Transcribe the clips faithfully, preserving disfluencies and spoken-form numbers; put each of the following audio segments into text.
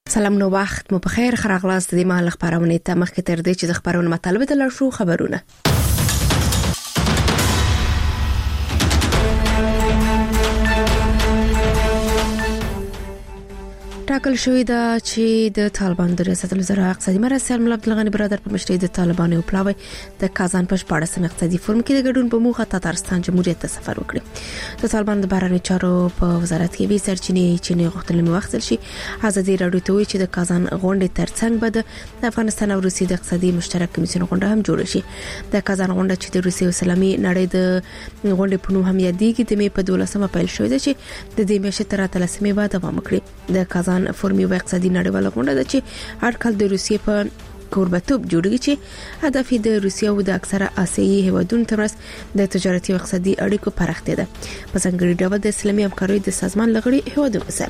سلام نو وخت مو بخیر خراغلاست د مال خبرونه ته مخکې تر دې چې د خبرونو مطلب ته لړ شو خبرونه ټاکل شوې ده چې د طالبان د ریاست الوزرا اقتصادي مرستیال مولا عبدالغني برادر په مشرۍ د طالبانو پلاوی د کازان په شپاړسم اقتصادي فورم کې د ګډون په موخه تاتارستان جمهوریت ته سفر وکړي. د طالبان د بهرنیو چارو په وزارت کې وی سرچینې چې نه غوښتل مې وختل شي ازادي راډیو ته وی چې د کازان غونډې ترڅنګ به د افغانستان او روسیې د اقتصادي مشترک کمیسیون غونډه هم جوړ شي. د کازان غونډه چې د روسیې او اسلامي نړۍ د غونډې په نوم هم یادېږي د مې په دولسمه پیل شوې ده چې د دې میاشتې تر اتلسمې بعد دوام وکړي. د کازان فورمي او اقتصادي نړیواله غونډه ده چې هر کال د روسیې په کوربتوب جوړیږي چې هدف د روسیې او د اکثره آسیایي هیوادونو ترمنځ د تجارتي او اقتصادي اړیکو پراختیا ده په څنګه ډول د اسلامي همکارۍ د سازمان لغړي هیوادونو سره.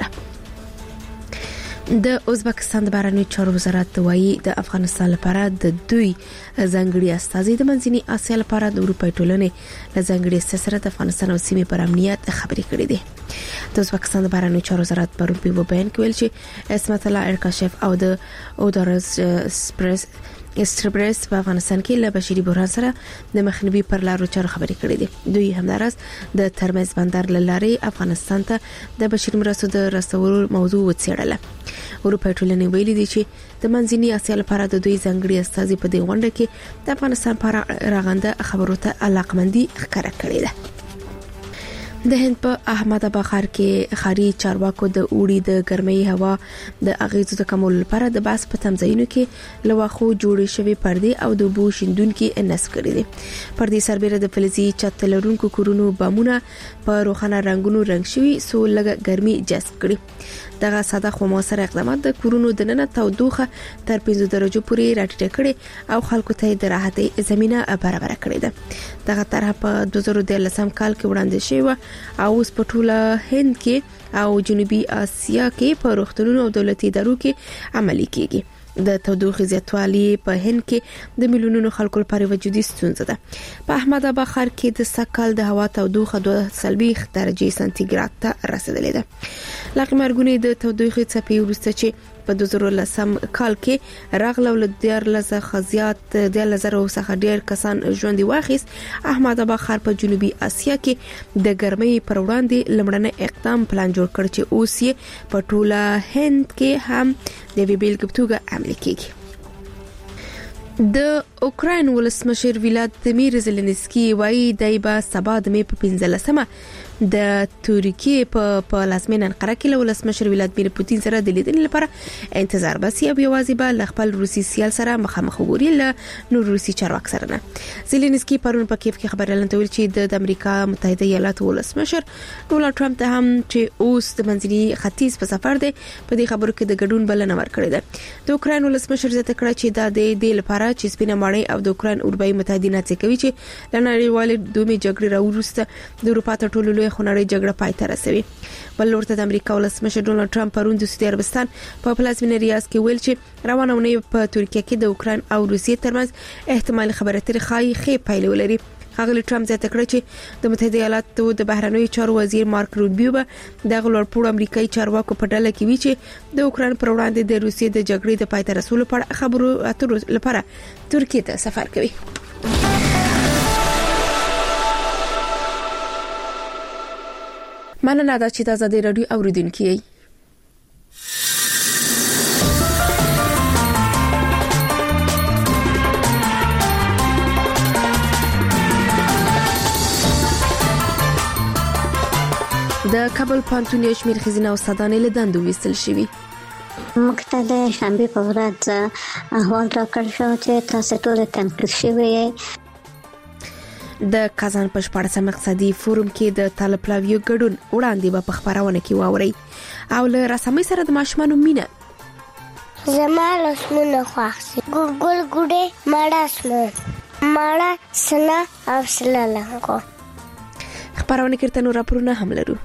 د ازبکستان د بهرنیو چارو وزارت وایي د افغانستان لپاره د دوی ځانګړي استازي د منځني اسیا لپاره د اروپای ټولنې له ځانګړي سره د افغانستان او سیمې پر امنیت خبرې کړې دي. د ازبکستان د بهرنیو چارو وزارت پرون په بیان کې ویل چې اسمت الله ارکاشف او د اودارز سپریس استربرس په افغانستان کې له بشري بحران سره د مخنیوي پر لارو چارو خبرې کړې دي. دوی همدارس د ترمز بندر لاري افغانستان ته د بشري مرستو د رسولو موضوع وڅېړله. اروپا ټولنې ویلي دي چې د منځني اسیا لپاره د دوی ځانګړي استازي په دې غونډه کې د افغانستان پر راغنده خبرو ته علاقمندي ښکاره کړې ده. د هند په احمد آباد ښار کې خاري چارواکو د اوړي د ګرمۍ هوا د اغیزو د کمولو لپاره د باس په تمځایونو کې لواخو جوړې شوې پردې او د بو شیندونکو نصب کړې دي. پردې سربېره د فلزي چت لرونکو کورونو بامونه په روښانه رنگونو رنگ شوي سو لږه ګرمي جذب کړي. دغه ساده خو موثر اقدامات د کورونو د ننه تودوخه تر پنځه درجو پورې راټیټه کړي او خلکو ته د راحتي زمينه برابر کړې ده. دغه طرح په دوه زره دولسم کال کې وړاندې شوی او اوس په ټوله هند کې او جنوبي اسیا کې په روغتونونو او دولتي ادارو کې عملي کیږي. د تودوخې زیاتوالی په هند کې د میلیونونو خلکو لپاره وجودي ستونزه ده. په احمد آباد ښار کې د سکهال د هوا تودوخه دوه سلبیخ درجه سانتیګراد ته رسیدلې ده. لکه مرګونی د تودوخې څپې وروسته چې په دوه زره لسم کال کې راغله ول د لزه خزيات د لزرو څخه ډیر کسان ژوند واخیست. احمد آباد ښار په جنوبي اسیا کې د ګرمۍ پر وړاندې لمړنی اقدام پلان جوړ کړ چې اوس یې په ټوله هند کې هم د ویبل کپتوګه عملي کیږي. د اوکراین ولسمشر ولادیمیر زيلنسکي وایي دای با سبا د مې په پنځلسمه د ترکیه په پلازمین انقره کې له ولسمشر ولادیمیر پوتین سره د لیدنې لپاره انتظار باسي او یوازې به ل خپل روسي سیال سره مخامخ وګوري له نور روسي چارواکو سره نه. زيلنسکي پرون په کیف کې خبرونه لنټول چې د امریکا متحده ایالاتو ولسمشر ډونالد ټرمپ ته هم چې اوس د منځني ختیځ په سفر دی په دې خبرو کې د ګډون بلنه ورکړې ده. د اوکراین ولسمشر زیاته کړه چې دا د دې لپاره چې سپینه ماڼۍ او د اوکراین اروپאי متحدین هڅه کوي چې لنړیوالې دومې جګړې راوروسته د اروپا ته ټولو لوی خونړۍ جګړه پای ته رسوي. بل ورته د امریکا ولسمشر ډونالد ټرمپ پرون د سعودي عربستان په پلازمینه ریاض کې ویل چې روانه ونې په ترکیه کې د اوکراین او روسیې ترمنځ احتمال خبرې ترې خای خې پایلې ولري. هغه ټرمپ زیاته کړ چې د متحده ایالاتو د بهرنیو چارو وزیر مارک روبیو به د غلورپور امریکایي چارواکو په ډله کې وی چې د اوکراین پر وړاندې د روسیې د جګړې د پای ته رسولو په اړه خبرو اترو لپاره ترکیه ته سفر کوي. مننه دا چې د ازادي راډیو اوریدونکو یې. د کابل پانتون یو شمیر خزینه او استادانې له دندو ویستل شوي. مکتب شنبه په ورځ احوال راکړ شو چې تاسو ټول تنقید شوی. د کازان په شپاړسم اقتصادي فورم کې د طالب پلاویو ګډون وړاندې به په خبرونه کې واوري او له رسمي سره د ماشومانو مینه زما لاسونه خوښي ګل ګل ګډه ماړه اسمه ماړه سنا او سلالانګو خبرونه کړه نو راپورونه هم لرو.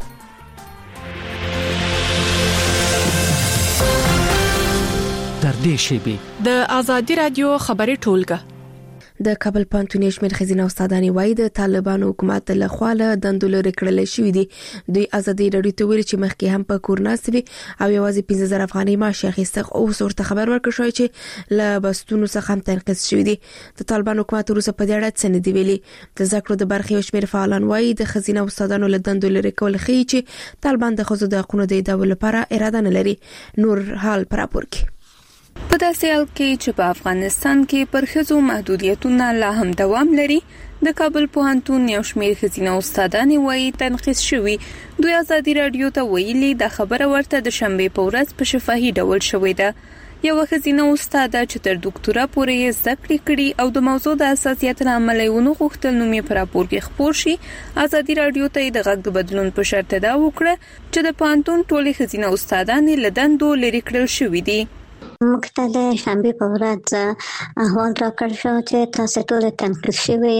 تر دې شی به د ازادي رادیو خبري ټولګه د کابل پوهنتون شمېر خزینه استادانی وایي د طالبانو حکومت له خوا له دندو لرې کړل شوې دي. دوی ازادي راډیو ته ویلي چې مخکې هم په کورناستوي او یوازې پنځه زره افغانۍ معاش اخیسته او ورته خبر ورکړ شوی چې له بستونو څخه هم تنقیص شوی دي. د طالبانو حکومت وروسته په دې اړه څه نه دی ویلي. د ذکر د برخې شمېر فعالان وایي د خزینه استادانو له دندو لرې کول ښیي چې طالبان د خزو د حقوقو د ادعا لپاره اراده نه لري. نور حال پر راپور کې په داسې حال کې چې په افغانستان کې پر ښځو محدودیتونه لا هم دوام لري، د کابل پوهنتون یو شمېر ښځینه استادانې وایي تنقیص شوي. دوی ازادي راډیو ته ویلي دا خبره ورته د شنبې په ورځ په شفاهي ډول شوې ده. یو ښځینه استاده چې تر ډاکټورا پورې زده کړې کړي او د موضوع د حساسیت له امله یې ونه غوښتل نوم یې په راپور کې خپور شي، ازادي راډیو ته د غږ د بدلون په شرط دا وکړه چې د پوهنتون ټولې ښځینه استادانې له دندو لرې کړل شوي دي. موږ ته د شنبې په ورځ احوال راکړل شو چې تاسو ټول تنقیص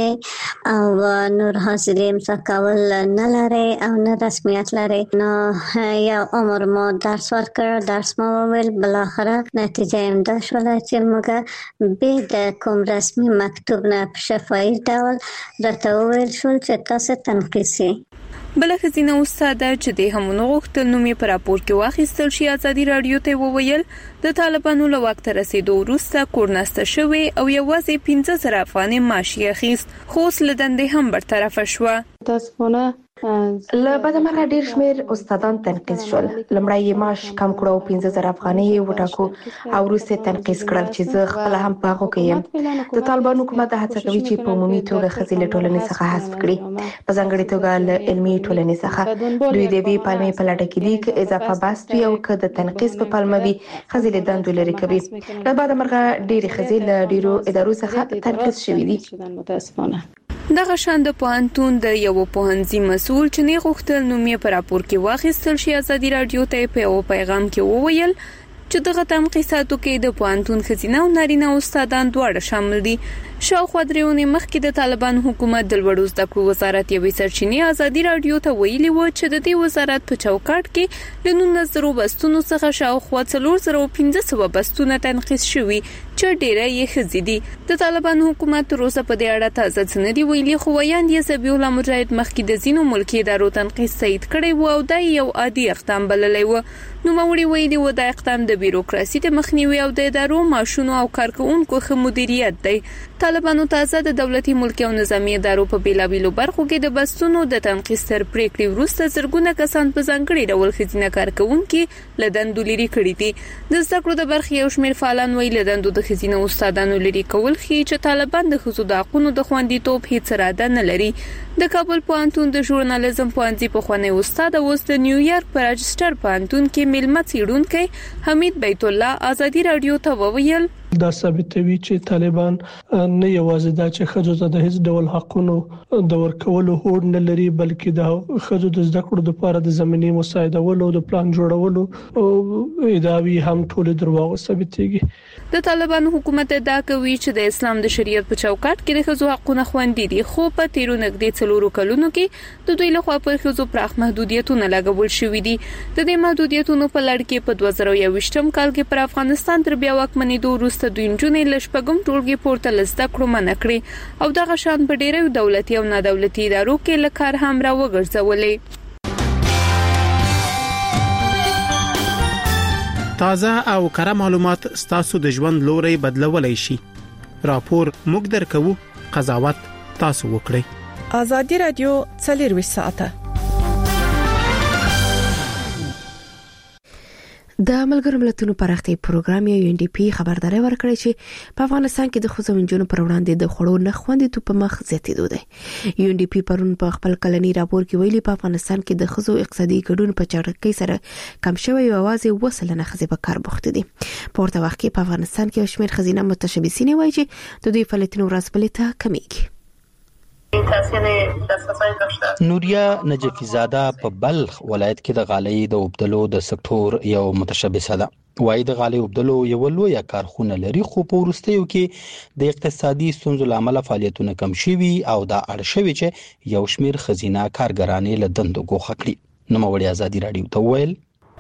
شوي او نور حاصلې امضا کول نه لري او نه رسمیت لري. نو یو عمر مو درس ورکړ، درس مو وویل، بالاخره نتیجه هم دا شوله چې موږ به د کوم رسمي مکتوب نه په شفاهي ډول راته وویل شول چې تاسو تنقیص یې. بل ښځینه استاده چې د همونو غوښتل نوم یې په راپور کې واخیستل شي ازادي راډیو ته وویل د طالبانو له واک ته رسیدو وروسته کورناسته شوې او یوازې پنځه زره افغانۍ معاش یې اخیست، خو اوس له دندې هم برطرفه شوه. متاسفانه له بده مرغه ډیر شمیر استادان تنقیص شول. لمړی یې معاش کم کړو او پنځه زره افغانۍ یې وټاکو او وروسته تنقیص کړل چې زه خپل هم په هغه کې یم. د طالبانو حکومت هڅه کوي چې په عمومي توګه ښځې له ټولنې څخه حذف کړي، په ځانګړي توګه له علمي ټولنې څخه. دوی د دې پالمې په لټه کې دي چې اضافه بست وي او که د تنقیص په پالمه وي ښځې له دندو لرې کوي. له بده مرغه ډېرې ښځې له ډېرو ادارو څخه تنقیص شوي دي. متاسفانه دغه شان د پوهنتون د یو پوهنځي مسؤل چې نه غوښتل نوم یې په راپور کې واخیستل شي ازادي راډیو ته په یو پیغام کې وویل چې دغه تنقیصاتو کې د پوهنتون ښځینه او نارینه استادان دواړه شامل دي. شاوخوا درې اونۍ مخکې د طالبان حکومت د لوړو زده کړو وزارت یوې سرچینې ازادي راډیو ته ویلي و چې د دې وزارت په چوکاټ کې له نولس زره بستونو څخه شاوخوا څلور زره پنځه سوه بستونه تنقیص شوي چې ډېره یې ښځې دي. د طالبان حکومت تر اوسه په دې اړه تازه څه نه دي ویلي، خو ویاند یې ذبیح الله مجاهد مخکې د ځینو ملکي ادارو تنقیص تایید کړی و او دا یو عادي اقدام بللی و. نوموړي ویلي و دا اقدام د بیروکراسي د مخنیوي او د ادارو معاشونو او کارکوونکو ښه مدیریت دی. طالبانو تازه د دولتي ملکي او نظامي ادارو په بیلابیلو برخو کې د بستونو د تنقیص تر پریکړې وروسته زرګونه کسان په ځانګړي ډول ښځینه کارکوونکي له دندو لرې کړي دي. د زده کړو د برخې یو شمېر فعالان وایي له دندو د ښځینه استادانو لرې کول ښیي چې طالبان د ښځو د حقونو د خوندیتوب هیڅ اراده نه لري. د کابل پوهنتون د ژورنالیزم پوهنځي پخوانی استاد او اوس د نیویارک په راجسټر پوهنتون کې میلمه څېړونکی حمید بیت الله ازادي راډیو ته وویل دا ثابتوي چې طالبان نه یوازې دا چې ښځو ته د هیڅ ډول حقونو د ورکولو هوډ نه لري، بلکې د ښځو د زده کړو لپاره د زمینې مساعدولو او د پلان جوړولو ادعاوې هم ټول درواغ ثابتېږي. د طالبانو حکومت ادعا کوي چې د اسلام د شریعت په چوکاټ کې د ښځو حقونه خوندي دي، خو په تیرو نږدې څلورو کلونو کې د دوی لخوا پر ښځو پراخ محدودیتونه لګول شوي دي. د دې محدودیتونو په لړ کې په دوه زره یوویشتم کال کې پر افغانستان تر بیا واکمنېدو وروسته دوی نجونې له شپږم ټولګي پورته له زده کړو منع کړې او دغه شان په ډېرو دولتي او نادولتي ادارو کې له کار هم را وګرځولې. تازه او کره معلومات ستاسو د ژوند لوري بدلولای شي. راپور موږ درکوو، قضاوت تاسو وکړئ. ازادي راډیو څلورویشت ساعته د ملګرو ملتونو پراختیا پروګرام یو ان ډي پی خبرداري ورکړې چې په افغانستان کې د ښځو منځونو پر وړاندې د خړو نه خوندیتوب په مخ زیاتېدو دی. یو ان ډي پی پرون په خپل کلنی راپور کې ویلي په افغانستان کې د ښځو اقتصادي ګډون په چټکۍ سره کم شوی او اوازې وسلنه ښځې په کار بوخت دي. په ورته وخت کې په افغانستان کې یو شمېر ښځینه متشبثین وایي چې د دوی فعالیتونو ورځ بلې ته کمیږي. نوریا نجفی زاده په بلخ ولایت کې د غالۍ د وبدلو د سکتور یو متشبثه ده. وایي د غالۍ وبدلو یو لوی کارخونه لري، خو په وروستیو کې د اقتصادي ستونزو لامل فعالیتونه کم شوي او دا اړ شوي چې یو شمېر ښځینه کارګرانې له دندو ګوښه کړي. نوموړي ازادي راډیو ته وویل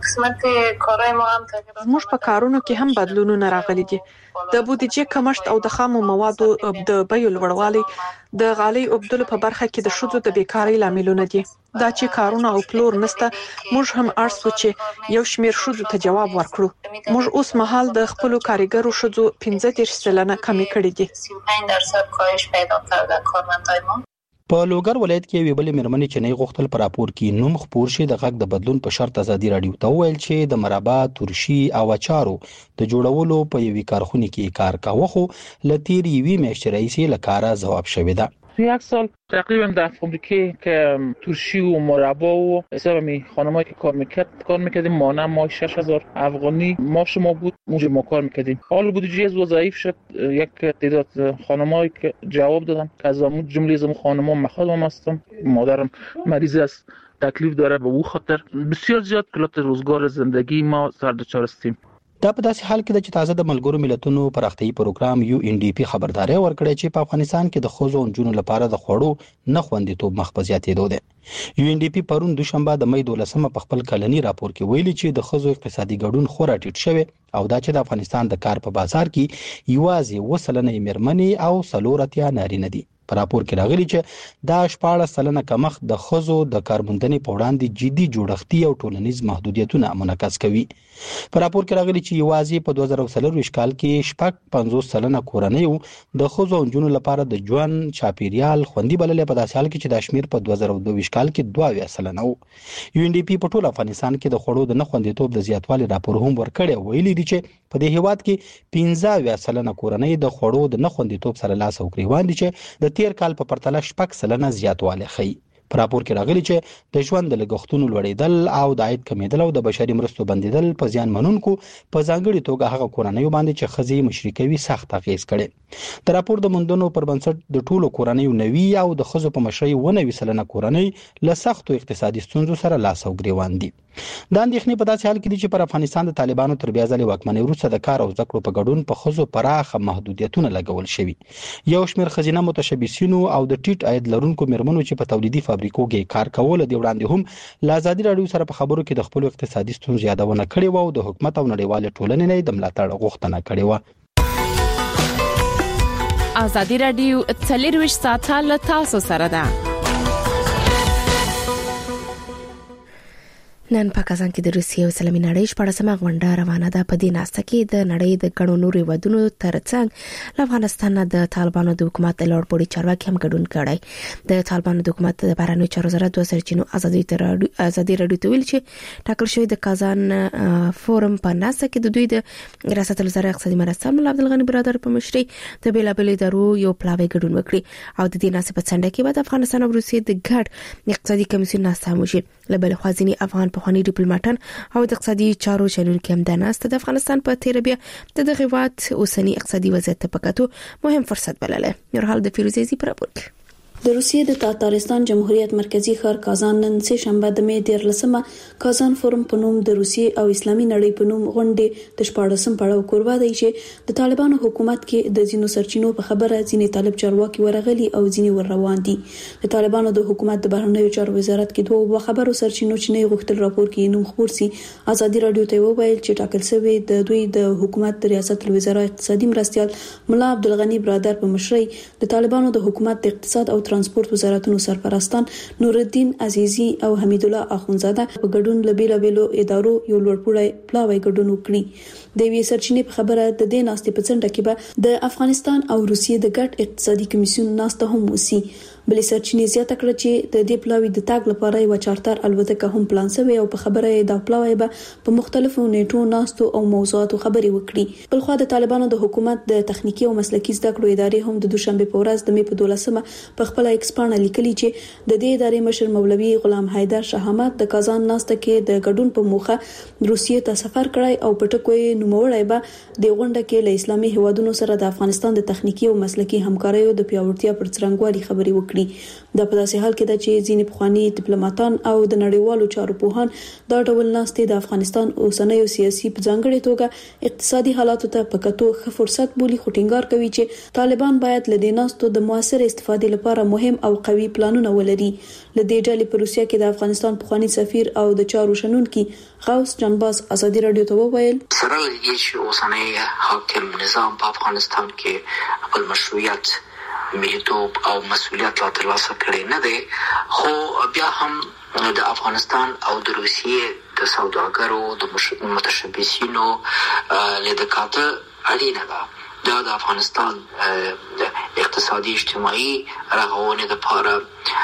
قسمت کارهای ما هم تغییرات زموږ په کارونو کې هم بدلونونه راغلي دي. د بودیجې کمښت او د خامو موادو د بیو لوړوالی د غالۍ اوبدلو په برخه کې د ښځو د بیکارۍ لاملونه دي. دا چې کارونه او پلور نسته، موږ هم اړ سو چې یو شمیر ښځو ته جواب ورکړو. موږ اوس مهال د خپل کارګرو ښځو پنځه دېرش سلنه کمی کړې دي. سی و پنج درصد کاهش پیدا کرده کارمندای ما. په لوګر ولایت کې وی بلې مرمنې چې نه غوښتل پر راپور کې نوم خپور شي د غږ د بدلون په شرط ازادي رادیو ته ویل چې د مرابا ترشي او اچارو د جوړولو په یوې کارخونه کې کار کاوه، خو لتیر یوي میاشتې رئیسي لکاره جواب شوی ده. یک سال تقریبا در فابریکه که ترشی و مربا و حساب می خانمایی که کار میکرد کار میکردیم، مانم ما شش هزار افغانی ماش ما بود، اونجا ما کار میکردیم. حال بودجه از ضعیف شد، یک تعداد خانمایی که جواب دادن که از اون جمله از اون خانما مخالفم هستم، مادرم مریض است، تکلیف داره، به او خاطر بسیار زیاد کلات روزگار زندگی ما سر دچار هستیم. دا په داسې حال کې د چې تازه د ملګرو ملتونو پراختیايي پروګرام یو ان ډي پی خبرداري ورکړې چې په افغانستان کې د خوځو انجونو لپاره د خوړو نه خوندیتوب مخ په زیاتېدو ده. یو ان ډي پی پرون دوشنبه د مې دولسمه په خپل کلنی راپور کې ویلي چې د خوځو اقتصادي ګډون خورا ټیټ شوی او دا چې د افغانستان د کار په بازار کې یوازې وسلنه مرمنې او سلورتیا نارینه دي. په راپور کې راغلي چې دا شپاړس سلنه کمښت د خوځو د کارموندنې په وړاندې جدي جوړښتي او ټولنیز محدودیتونه منعکس کوي. په راپور کې راغلي چې یوازې په دوه زره څلور کال کې شپږ پنځوس سلنه کورنۍ د خوځو انجونو لپاره د ژوند چاپیریال خوندي بللې، په داسې حال کې چې د شمیر په دوه زره دوه کال کې دوه سلنه وو. یو ان ډي پی په ټول افغانستان کې د خوړو د نه خوندیتوب د زیاتوالي راپور هم ورکړی، ویلي دي چې په دې هیواد کې پنځه سلنه کورنۍ د خوړو د نه خوندیتوب سره لاس او ګریوان دي چې د تیر کال په پرتله شپږ سلنه زیاتوالی ښیي. په راپور کې راغلي چې د ژوند د لګښتونو لوړېدل او د عاید کمیدل او د بشري مرستو بندیدل په زیان منونکو په ځانګړي توګه هغه کورنۍ باندې چې ښځې مشري کوي سخت اغېز کړي. د راپور د موندنو پر بنسټ د ټولو کورنۍ نوي او د ښځو په مشرۍ ونوي سلنه کورنۍ له سختو اقتصادي ستونزو سره لاس او ګریوان دي. دا اندېښنې په داسې حال کې دي چې پر افغانستان د طالبانو تر بیا ځلې واکمنۍ وروسته د کار او زده کړو په ګډون په ښځو پراخه محدودیتونه لګول شوي. یو شمېر ښځینه متشبثینو او د ټیټ عاید لرونکو میرمنو چې په تولیدي فابریکو کې کار کول د وړاندې هم له ازادي راډیو سره په خبرو کې د خپل اقتصادي ستونزو یادونه کړې و او د حکومت او نړیوال ټولنې نه د ملاتړ غوښتنه کړې و. ازادي راډیو څلرویشت ساعته له تاسو سره ده. نن په کازان کې د روسیې او اسلامي نړۍ شپږمه غونډه روانه ده. په دې ناسته کې د نړۍ د ګڼو نورو هیوادونو ترڅنګ له افغانستان د طالبانو د حکومت د لوړپوړي چارواکي هم ګډون کړی. د طالبانو د حکومت د بهرنیو چارو وزارت د سرچینو ازادي ازادي راډیو ته ویل چې ټاکل شوی د کازان فورم په ناسته کې د دوی د ریاست الوزرا اقتصادي مرستیال مولا عبدالغني برادر په مشرۍ د بیلابل ادارو یو پلاوی ګډون وکړي او د دې ناسته په څنډه کې بعد افغانستان او روسیې د ګډ اقتصادي کمیسیون ناسته موشي. لبل خوازینی افغان پخوانی ډیپلوماټان او د اقتصادي چارو چلونکي هم د ناسته د افغانستان په تیر بیا د دغه هیواد اوسنی اقتصادي وضعیت په کتو مهم فرصت بلله. نورحال د فیروزي پر راپور. د روسیې د تاتارستان جمهوریت مرکزی ښار کازان نن سه شنبه د مې دیرلسمه کازان فورم په نوم د روسیې او اسلامي نړۍ په نوم غونډه د شپاړسم پړاو کوربه دی چې د طالبانو حکومت کې د زینو سرچینو په خبره ځینې طالب چارواکي ورغلي او ځینې ور روان دي. د طالبانو د حکومت د بهرنیو چارو وزارت کې دوه خبرو سرچینو چې نه غوښتل راپور کې نوم خبر سي ازادي راډیو ته وویل چې ټاکل شوی د دوی د حکومت د ریاست الوزرا اقتصادي مرستیال مولا عبدالغني برادر په مشرۍ د طالبانو د حکومت د اقتصاد او ترانسپورت وزارتونو سرپرستان نورالدین عزیزی او حمید الله اخونزاده په ګډون لبیلا بیلو ادارو یو لوړپوړی پلاوی ګډون وکړي. د وی سرچینې په خبره د دې ناستې په څنډه کې به د افغانستان او روسیې د ګډ اقتصادي کمیسیون ناسته هم وسی. بلې سرچینې زیاته کړه چې د دې پلاوی د تاګ لپاره یو چارټر الوتکه هم پلان شوی او په خبره د پلاوی به په مختلفو نیټو ناستو او موضوعاتو خبرې وکړي. بل خو د طالبانو د حکومت د تخنیکی او مسلکي زده کړو ادارې هم د دوشنبه په ورځ د مې په دولسمه په خپل ایکسپانه لیکلي چې د دې ادارې مشر مولوي غلام حیدر شاه احمد د کازان ناسته کې د ګډون په موخه روسیې ته سفر کړی او په ټکوي نوموړی به د غونډه کې له اسلامي هیوادونو سره د افغانستان د تخنیکی او مسلکي همکاریو د پیاوړتیا پر څرنګوالي خبرې وکړي. د په داسې حال کې د چې ځینې پخوانی ډیپلوماټان او د نړیوالو چارو پوهان دا ډول ناستې د افغانستان اوسنۍ سیاسي په ځانګړي توګه اقتصادي حالاتو ته په کتو ښه فرصت بولي، خو ټینګار کوي چې طالبان باید له دې ناستو د موثر استفادې لپاره مهم او قوي پلانونه ولري. له دې ډلې په روسیه کې د افغانستان پخوانی سفیر او د چارو شنونکي غوث جانباز ازادي رادیو ته وویل سره لږ چې اوسنۍ حاکم نظام په افغانستان کې خپل مشروعیت ملیتوب او مسؤلیت لا ترلاسه کړی نه دی، خو بیا هم د افغانستان او د روسیې د سوداګرو د متشبثینو لیدکاته اړینه ده. دا د افغانستان د اقتصادي اجتماعي رغونې لپاره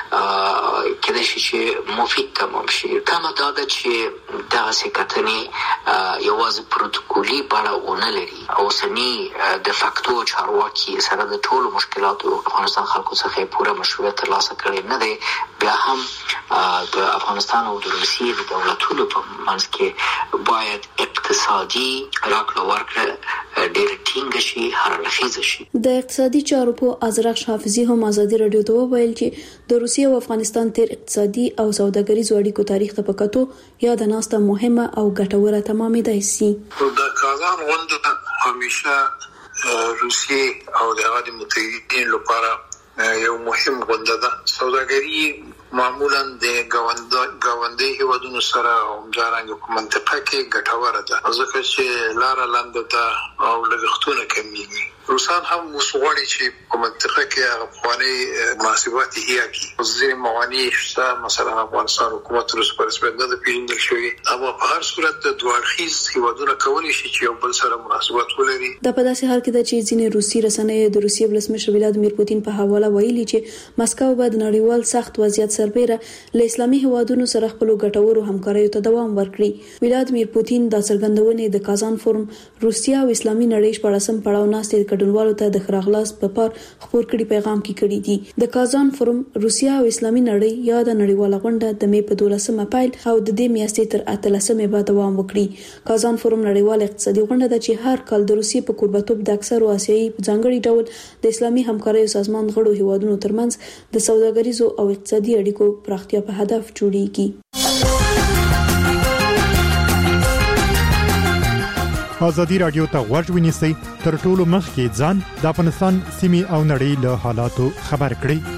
کېدای شي چې مفید تمام شي. تمه دا ده چې دغه سکتنې یوازې پروتوکولي بڼه ونه لري. اوسني د فاکتو چارواکي سره د ټولو مشکلاتو افغانستان خلکو څخه پوره مشروعیت ترلاسه کړی نه دی. بیا هم د افغانستان او د روسیې د دولتونو په منځ کې باید اقتصادي راکړه ورکړه ډېر ټینګه شي، هر اړخیزه شي. د اقتصادي چارو په ازرق حافظي هم ازادي رادیو ته وویل چې د روسیې او افغانستان تیر اقتصادي او سوداګریزو اړیکو تاریخ ته پکاتو یا د ناسته مهمه او ګټوره تمامېدای شي. د کازان غونډه همیشه روسیې او د هغه متحدین لپاره یو مهم غونډه ده. سوداګري معمولا د ګاونډي هیوادونو سره همدارنګه په منطقه کې ګټوره ده، ځکه چې لار لاندې ده او لګښتونه کمیږي. روسان هم وسوغړي چې په منطقه کې هغه افغاني مناسبات هيا کی ځینې موانع شته، مثلا افغانستان حکومت روس پر رسمیت نه پیژندل شوی، اما په هر صورت د دوړخیز هیوادونو کولی شي چې یو بل سره مناسبات ولري. د په داسې حال کې د چې ځینې روسي رسنۍ د روسیې ولسمشر ولادیمیر پوتین په حواله ویلي چې مسکو به د نړیوال سخت وضعیت سربېره له اسلامي هیوادونو سره خپل ګټورو همکاریو ته دوام ورکړي. ولادیمیر پوتین د څرګندونې د کازان فورم روسیا او اسلامي نړۍ شپږم پړاو ناستې ګډونوالو ته د خراغلاس په پار خبر کړي پیغام کې کړي دي. د کازان فورم روسیا او اسلامي نړۍ یا د نړیواله غونډه د مې په دولسمه پیل او د دې میاشتې تر اتلسمه به دوام وکړي. کازان فورم نړیواله اقتصادي غونډه ده چې هر کال د روسیې په قربتوب د اکثرو آسیایي په ځانګړي ډول د اسلامي همکاریو سازمان غړو هیوادونو ترمنځ د سوداګریزو او اقتصادي اړیکو پراختیا په هدف جوړیږي. ازادي رادیو ته غوږ ونیسئ تر ټولو مخکې ځان د افغانستان سیمې او نړۍ له حالاتو خبر کړئ.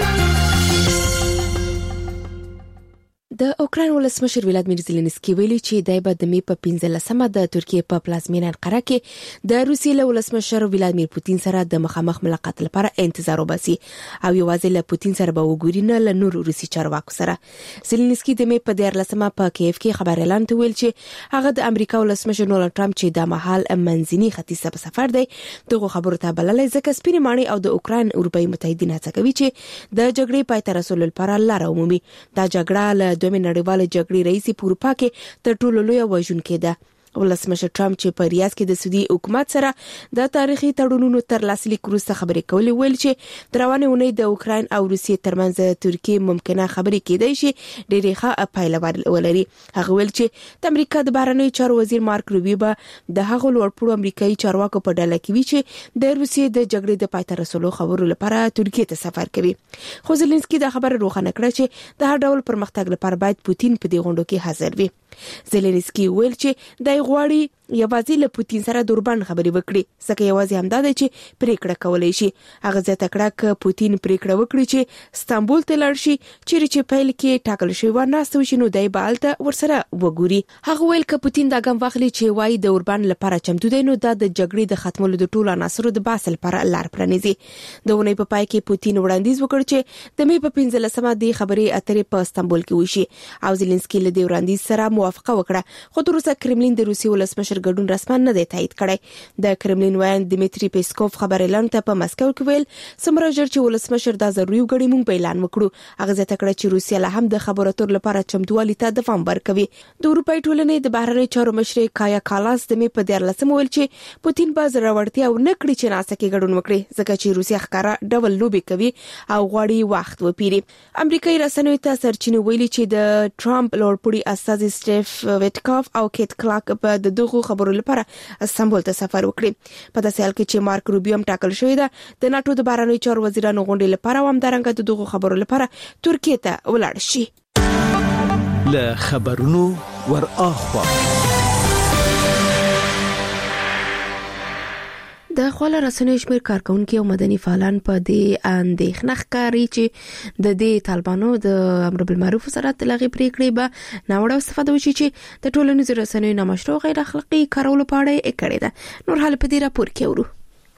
د اوکراین ولسمشر ولادیمیر زيلنسکي ویلي چې دای په د می په پنځلسمه د ترکیه په پلازمینه انقره کې د روسیې له ولسمشر ولادیمیر پوتین سره د مخامخ ملاقات لپاره انتظار وباسي او یوازې له پوتین سره به وګوري نه له نور روسي چارواکو سره. زيلنسکي د می په دیارلسمه په کیف کې خبر اعلان ته ویل چې هغه د امریکا ولسمشر ډونالد ټرمپ چې د مهال منځني ختیځ په سفر دی دغه خبرو ته بللای ځکه سپینې ماڼۍ او د اوکراین اروپאי متحدین هڅه کوي چې د جګړې پای ته رسول لپاره لار ومومي. دا جګړه له دوه نړیواله جګړې رئیس په اروپا کې تر ټولو لوی وژونکې ده. ولسمشر ټرمپ چې په ریاض کې د سعودي حکومت سره د تاریخي تړونونو تر لاسلیک وروسته خبرې کولې ویل چې روانه اونۍ د اوکراین او روسیې ترمنځ ترکیه ممکنه خبرې کېدای شي ډېرې ښه پایله ولري. هغه ویل چې د امریکا د بهرنیو چارو وزیر مارک روبیو به د هغو لوړپوړو امریکایي چارواکو په ډله کې وي چې د روسیې د جګړې د پای ته رسولو خبرو لپاره ترکیه ته سفر کوي. خو زيلنسکي د خبره روښانه کړه چې د هر ډول پرمختګ لپاره باید پوتین په دې غونډو کې حاضر وي. زيلنسکي ویل چې دای غواړي یوازې له پوتین سره دوربان خبرې وکړي، ځکه یوازې همدا دی چې پریکړه کولای شي. هغه زیاته کړه ک پوتین پریکړه وکړي چې استانبول ته لاړ شي چیرې چې پیل کې ټاکل شوی و نه ستو شنو دای بالته ورسره وګوري. هغه ویل ک پوتین دا ګام واخلي چې وای د دوربان لپاره چمتو دی نو د جګړې د ختمولو د ټولو عناصرو د باسل لپاره لار پرانیزي. د ونې په پای کې پوتین وړاندیز وکړ چې د مې په پنځلسمه د خبرې اترې په استانبول کې وشي او زيلنسکي له دې وړاندیز سره موافقه وکړه. خو تر اوسه کرملین د روسي ولسمشر ګډون رسما نه دی تایید کړی. د کرملین وایي دمیټری پیسکوف خبر اعلان ته په مسکو کې ویل سمره ژر چې ولسمشر دا ضروري وګړي مونږ په اعلان وکړو. هغه زیاته کړه چې روسیا له هم د خبرو اترو لپاره چمتووالي ته دوام ورکوي. د اروپאי ټولنې د بهرنیو چارو مشر کایا کالاس د مې په دیارلسمه ویل چې پوتین به ضرورتیا او نکړي چې ناسه کې ګډون وکړي ځکه چې روسیا ښکارا ډبل لوبي کوي او غواړي وخت وپیری. امریکایي رسنیو ته سرچینه ویلي چې د ټرمپ لوړپوړي استاذ سټیف ویټکاف او کیټ کلاک په دغه دغه خبرو لپاره استانبول ته سفر وکړي. په داسې حال کې چې مارک روبیو هم ټاکل شوی دی د ناتو د بهرنیو چارو وزیرانو غونډې لپاره هم درنګ د دغه خبرو لپاره ترکیه ته ولاړ شي. له خبرونو ور اخوا د خپل رسنیو شمیر کارکونکو او مدني فعالان په دې اندېښنه ښکاري چې د دې طالبانو د امر بالمعروف وزارت لغې پریکړې به ناوړه استفاده وشي چې د ټولنیزو رسنیو نامشروع غیر اخلاقی کارولو په اړه یې کړې ده. نور حال په دې راپور کې ورو.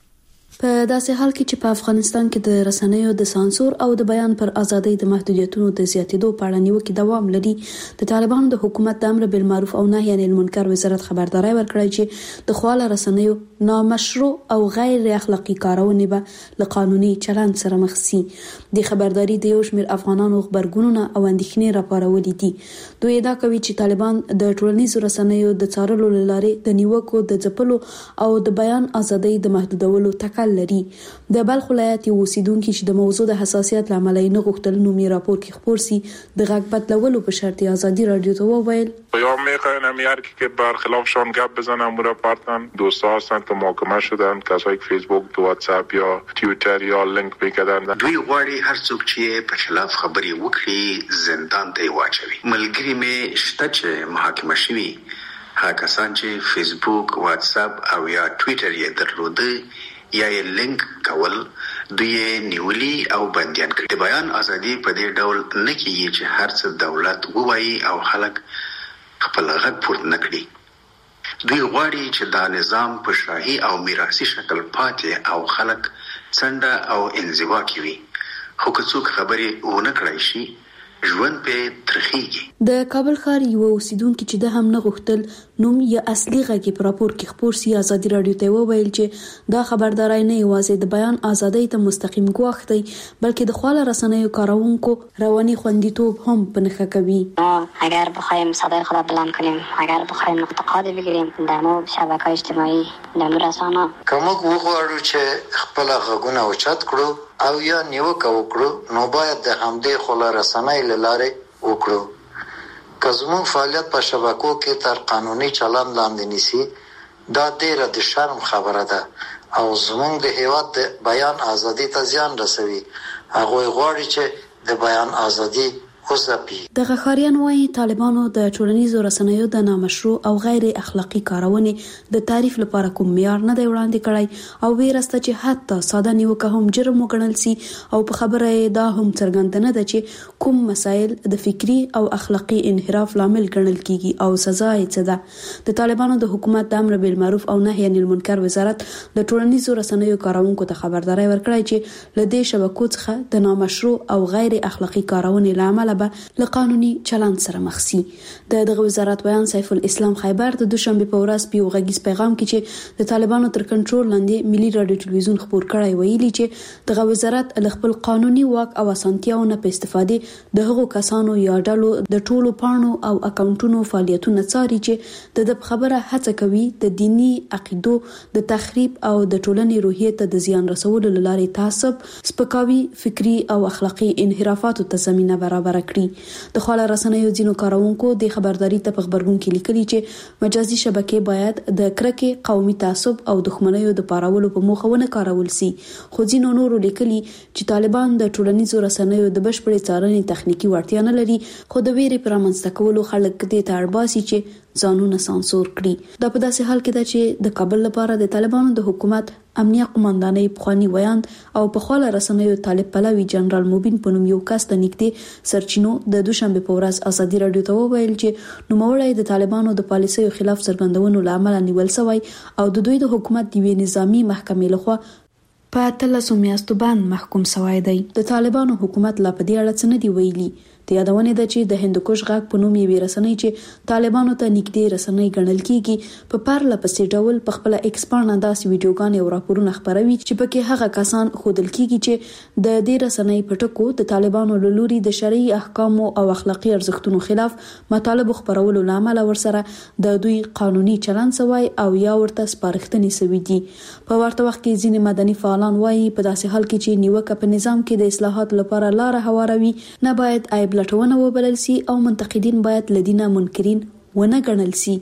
په داسې حال کې چې په افغانستان کې د رسنیو د سانسور او د بیان پر ازادۍ د محدودیتونو د زیاتېدو په اړه نیوکې دوام لري، د طالبانو د حکومت د امر بالمعروف او نهي عن المنکر وزارت خبرداري ورکړی چې د خواله رسنیو نامشروع او غیر اخلاقی کارونه به له قانوني چلند سره مخ شي. د خبرداري د یو شمېر افغانانو خبرګونونه او اندېښنې راپارولې دي. دوی ادعا کوي چې طالبان د ټولنیزو رسنیو د څارلو لارې د نیوکو د ځپلو او د بیان ازادۍ د محدودولو تکل لري. د بلخ ولایت یو اوسیدونکو چې د موضوع د حساسیت لامل نه غوښتل نومي راپور کې خبر سي د غږ بدلولو په شرط ازادي رادیو ته وویل یا میخوایم یار که برخلافشان گپ بزنم و راپارتن دوستا هستند که محاکمه شدن، کسایی که فیسبوک، واتساپ یا توییتر یا لینک میکردن. دوی غواړي هر څوک چې په خلاف خبري وکړي زندان ته واچوي. ملګری مې شته چې محاکمه شوي هغه کسان چې فیسبوک، واتساپ او یا توییتر یې درلوده یا یې لینک کول دوی نیولي او بندیان کړي. د بیان ازادي په دې ډول نه کیږي چې هر څه دولت ووایي او خلک خپل غږ پورته نه کړي. دوی غواړي چې دا نظام په شاهي او میراثي شکل پاتې او خلک څنډه او انزوا کوي. خو که څوک خبرې ونه کړای شي ژوند په ترخیږي. د کابل ښار یو اوسیدونکو چې د هم نه غوښتل نوم یا اصلي غږی پر راپور کې خبر سي ازادي رادیو ته وویل چې دا خبرداري نه یوازې د بیان ازادۍ ته مستقیم ګواښ دی بلکې د خواله رسنیو کارونکو رواني خوندیتوب هم په نښه کوي. اگر بخوایم صدای خود بلند کنیم، اگر بخوایم نقطه‌قاط بگیریم در مو شبکه‌های اجتماعی، در مو رسانه، کوم وګورو چې خپل غږونه اوچت کړو او یا نیوکه وکړو نو باید د همدې خواله رسنۍ لاره وکړو. که زموږ فعالیت په شبکو کې تر قانوني چلند لاندې نیسي دا ډیره د شرم خبره ده او زموږ د هیواد د بیان ازادي ته زیان رسوي. هغه غواړي چې د بیان ازادي وسپي. د غخاریان وايي طالبانو د ټولنیزو رسنیو د نامشروع او غیر اخلاقی کارونه د تعریف لپاره کوم معیار نه دی وړاندې کړی او ویرسته چې حتی ساده نیوکه هم جرم وګڼل سي او په خبره دا هم څرګنده نه ده چې کوم مسایل د فکری او اخلاقی انحراف لامل ګڼل کیږي او سزا یې څه ده. د طالبانو د حکومت د امر بالمعروف او نهي عن المنکر وزارت د ټولنیزو رسنیو کارونکو ته خبرداري ورکړی چې لدې شبکو څخه د نامشروع او غیر اخلاقی کارونه لامل به له قانوني چلند سره مخ شي. د دغه وزارت بیان سیف الاسلام خیبر د دوشنبه په ورځ په غږیز پیغام کې چې د طالبانو تر کنټرول لاندې ملي رادیو ټلویزیون خبر کړی ویلي چې دغه وزارت له خپل قانوني واک او اسانتیاو نه په استفادې د هغو کسانو یا ډلو د ټولو پاڼو او اکاونټونو فعالیتونه څاري چې د خبره هڅه کوي د دینی عقیدو د تخریب او د ټولنې روحیه ته د زیان رسولو لارې تعصب، سپکاوي، فکری او اخلاقی انحرافاتو ته زمينه برابر کړي. د خواله رسنیو ځینو کارونکو د خبرداري ته په خبرګون کې لیکلي چې مجازي شبکې باید د کرکې، قومي تعصب او دښمنیو د پارولو په موخه ونه کارول سي. خو ځینو نورو لیکلي چې طالبان د ټولنیزو رسنیو د بشپړې څارنې تخنیکی وړتیا نه لري خو د ویرې پر منځته کولو خلک دې ته اړباسي چې ځانونه سانسور کړي. دا په داسې حال کې ده چې د کابل لپاره د طالبانو د حکومت امنیه قوماندانۍ پخوانی ویاند او په خواله رسنیو طالب پلوي جنرال موبین په نوم یو کس ته نږدې سرچینو د دوشنبه په ورځ ازادي رادیو ته وویل چې نوموړی د طالبانو د پالیسیو خلاف څرګندونو لامل نیول شوی او د دوی د حکومت د وی نظامی محکمې لخوا په اتلسو میاشتو باندې محکوم شوی دی. د طالبانو حکومت لا په دې اړه څه نه دی ویلي. د یادونه ده چې د هندوکش غاګ په نوم یې رسنۍ چې طالبانو ته نږدې رسنۍ ګڼل کیږي په پرله پسې ډول په خپل ایکسپانډ انداز ویډیوګان او راپورونه خبروي چې پکې هغه کسان خودل کیږي چې د دې رسنۍ په ټکو د طالبانو له لوري د شرعي احکامو او اخلاقی ارزښتونو خلاف مطالب خبرولو لامل ورسره د دوی قانوني چلند سوی او یا ورته سپارښتنې سوي دي. په ورته وخت کې ځینې مدني فعالان وایي په داسې حال کې چې نیوکه په نظام کې د اصلاحات لپاره لار هواروي نه باید عیب لټونه وبلل سي او منتقدین باید لدینه منکرین ونه ګڼل سي.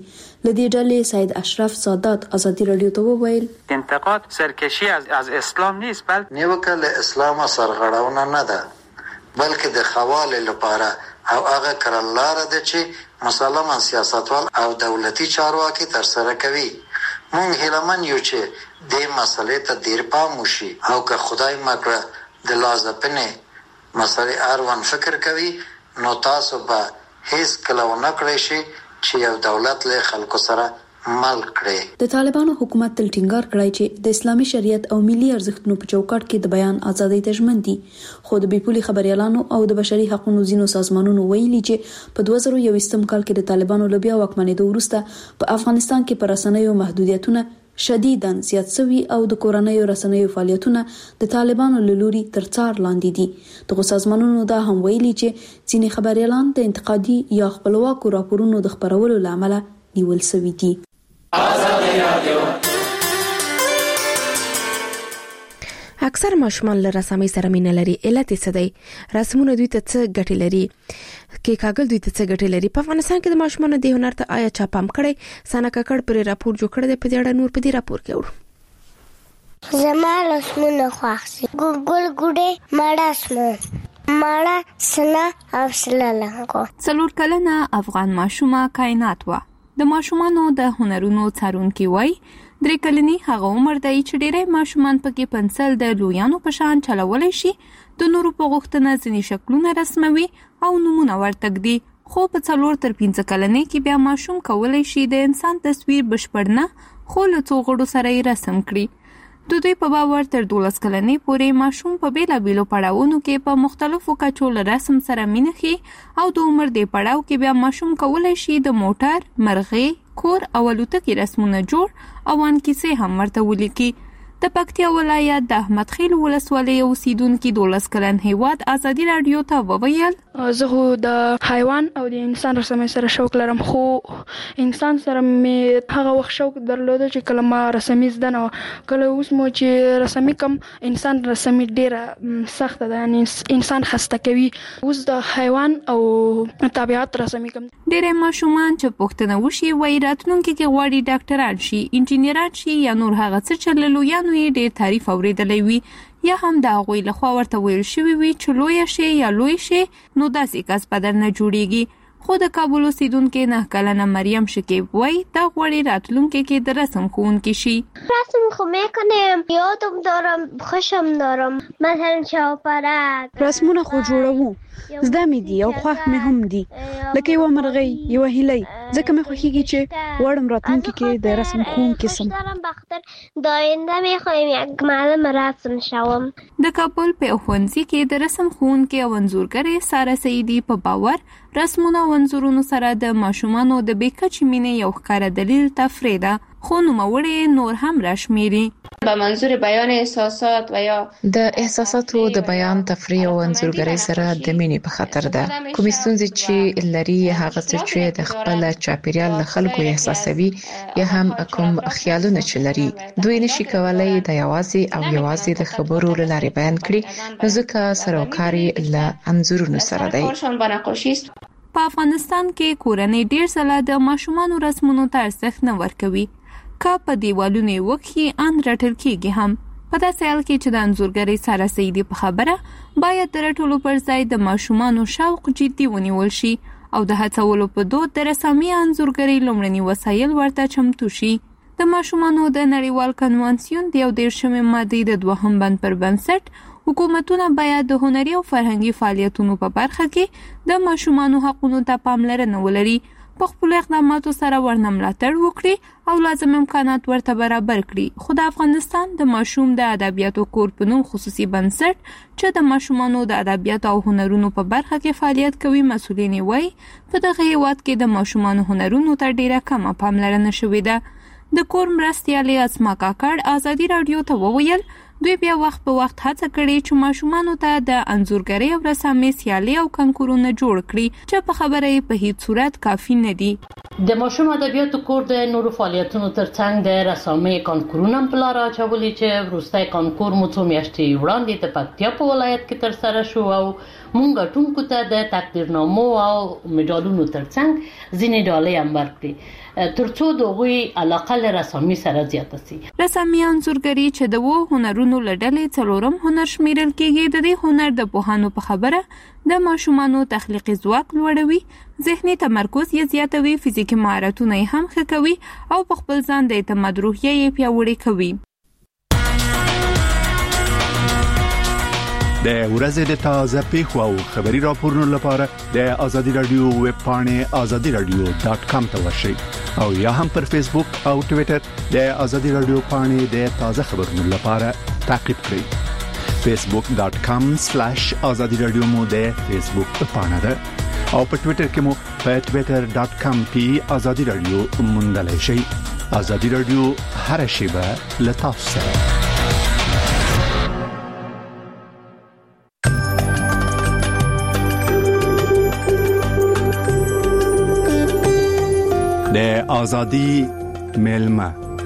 لدی ډلې سید اشرف سادات ازادي رادیو ته وویل انتقاد سرکشی از از اسلام نیست بلکې نیوکه له اسلام سرغړونه نه ده بلکې د خواله لپاره او هغه کړلاره ده چې مسلمان سیاستوال او دولتي چارواکي تر سره کوي. مونږ هیلمن یو چې د مسلې ته ډیر پام وشي او که خدای مکړه د لازمه مسلې اړوند فکر کوي نو تاسو به هیڅ کله ونه کړئ شي چې یو دولت له خلکو سره مل کړي. د طالبانو حکومت تل ټینګار کړی چې د اسلامي شریعت او ملي ارزښتونو په چوکاټ کې د بیان ازادي تضمین دي، خو د بیپولي خبريالانو او د بشري حقوقو ځینو سازمانونو ویلي چې په دوه زره یوویشتم کال کې د طالبانو له بیا واکمنېدو وروسته په افغانستان کې پر رسنیو محدودیتونه شدیداً زیات شوي او د کورنیو رسنیو فعالیتونه د طالبانو له لوري تر څار لاندې دي. دغه سازمانونو دا هم ویلي چې ځینې خبريالان د انتقادي یا خپلواکو راپورونو د خبرولو لامل نیول شوي دي. اکثر ماشومان له رسامۍ سره مینه لري. علت یې څه دی؟ رسمونه دوی ته څه ګټې لري؟ کې کاغل دوی ته څه ګټې لري؟ په افغانستان کې د ماشومانو د هنر ته آیا چا پام کړی؟ سانا ککړ پر راپور جوړ کړی دی. په دې اړه نور په دې راپور کې اورو. زما رسمونه خوښ دي. ګل ګوډې مړه اسمان مړه سنا او سلالنګو. څلور کلنه افغان ماشومه کائنات وا د ماشومانو د هنرونو څارونکي وای درې کلنی هغه عمر دی چې ډېری ماشومان پکې پنسل د لویانو په شان چلولای شي، د نورو په غوښتنه ځینې شکلونه رسموي او نمونه ورته ږدي، خو په څلور تر پنځه کلنۍ کې بیا ماشوم کولی شي د انسان تصویر بشپړ نه خو له څو غړو سره یې رسم کړي. د دوی په باور تر دولس کلنۍ پورې ماشوم په بیلابیلو پړاوونو کې په مختلفو کچو له رسم سره مینه ښيي او د عمر دې پړاو کې بیا ماشوم کولی شي د موټر، مرغۍ، کور او الوتکې رسمونه جوړ او ان کیسې هم ورته ولیکي. د پکتیا ولایت د احمد خیل ولسوالۍ اوسیدونکي دولس کلن هیواد ازادي رادیو ته وویل زه خو د حیوان او د انسان رسمۍ سره شوق لرم، خو انسان سره مې هغه وخت شوق درلوده چې کله ما رسمي زده نه وه. کله اوس مو چې رسمي کوم انسان رسمي ډېره سخته ده، یعنې انسان خسته کوي. اوس د حیوان او طبیعت رسمي کوم. ډېری ماشومان چې پوښتنه وشي وایي راتلونکي کې غواړي ډاکټران شي، انجینران شي یا نور هغه څه چې له لویانو یې ډېر تعریف اورېدلی وي یا هم د هغوی لخوا ورته ویل شوي وي چې لویه شي یا لوی شي نو داسې کس په در نه جوړیږي. خو د کابل اوسیدونکې نه کلنه مریم شکیب وایي دا غواړي راتلونکي کې د رسم ښوونکې شي. رسم خو میکنم، یادم دارم، خوشم دارم، مثلا چاپرک رسمونه خو جوړوو، زده مې دي او خوښ مې هم دي، لکه یوه مرغۍ، یوه هیلۍ. ځکه مې خوښیږي چې غواړم راتلونکي کې د رسم ښوونکې سم. بختر د آینده میخوایم یک معلم رسم شوم. د کابل په ښوونځي کې د رسم ښوونکې او انځورګرې ساره سعیدي په باور رسمونه او انځورونو سره د ماشومانو د بې کچې مینې یو ښکاره دلیل تفریح ده، خو نوموړی نور هم راشمیري. به منظور بیان احساسات و یا د احساساتو د بیان تفریح او انځورګرۍ سره د مینې په خاطر ده. کومې ستونزې چې لري هغه څه چې د خپل چاپیریال له خلکو احساسوي یا هم کوم خیالونه چې لري دوی نشي کولای د یوازې او یوازې د خبرو له لارې بیان کړي، نو ځکه سروکاري له انځورونو سره دی. په افغانستان کې کورنۍ ډېر ځله د ماشومانو رسمونو ته ارزښت نه ورکوي، که په دیوالونو یې وکښي ان رټل کېږي هم. په داسې حال کې چې د انځورګرۍ ساره سعیدي په خبره باید د رټلو پر ځای د ماشومانو شوق جدي ونیول شي او د هڅولو په دود د رسامي انځورګرۍ لومړني وسایل ورته چمتو شي. د ماشومانو د نړیوال کنوانسیون د یو دېرشمې مادې د دوهم بند پر بنسټ حکومتونه باید د هنري او فرهنګي فعالیتونو په برخه کې د ماشومانو حقونو ته پاملرنه ولري، په خپلو اقداماتو سره ورنه ملاتړ وکړي او لازم امکانات ورته برابر کړي. خو د افغانستان د ماشوم د ادبیاتو کور په نوم خصوصي بنسټ چې د ماشومانو د ادبیاتو او هنرونو په برخه کې فعالیت کوي مسؤلین وایي په دغه هیواد کې د ماشومانو هنرونو ته ډیره کمه پاملرنه شوې ده. د کور مرستیالې اسما کاکړ ازادي رادیو ته وویل دوی بیا وخت په وخت هڅه کړې چې ماشومانو ته د انځورګرۍ او رسامۍ سیالۍ او کنکورونه جوړ کړي چې په خبره یې په هیڅ صورت کافي نه دي. د ماشوم ادبیاتو کور د نورو فعالیتونو ترڅنګ د رسامۍ کنکورونه په لار اچولي چې وروستی کنکور مو څو میاشتې وړاندې د پکتیا په ولایت کې ترسره شو او مونږ ټولو ته د تقدیرنامو او مډالونو ترڅنګ ځینې ډالۍ هم ورکړي ترڅو دغوی علاقه له رسامۍ سره زیاته شي. رسامي انځورګري چې د وو هنرونو لړلې څلورم هنر شمیرل کېږي. د دې هنر د پوهانو په خبره د ماشومانو تخلیقي ځواک لوړوي، ذهني تمرکز یې زیاتوي، فزیکي مهارتونه یې هم ښه کوي او په خپل ځان د اعتماد روحیه یې پیاوړې کوي. د ورځې د تازه پیښو او خبري راپورونو لپاره د آزادي رادیو ویب پاڼې آزادي رادیو ډاټ کام ته ورشئ او یا هم پر فیسبوک او ټوئیټر د آزادي رادیو پاڼې د تازه خبرونو لپاره تعقیب کړئ. فیسبوک ډاټ کام سلیش آزادي رادیو مو د فیسبوک پاڼه ده او په ټوئیټر کې مو په ټوئیټر ډاټ کام کې آزادي رادیو موندلای شئ. آزادي رادیو هر شیبه له تاسو سره. د آزادی ملما.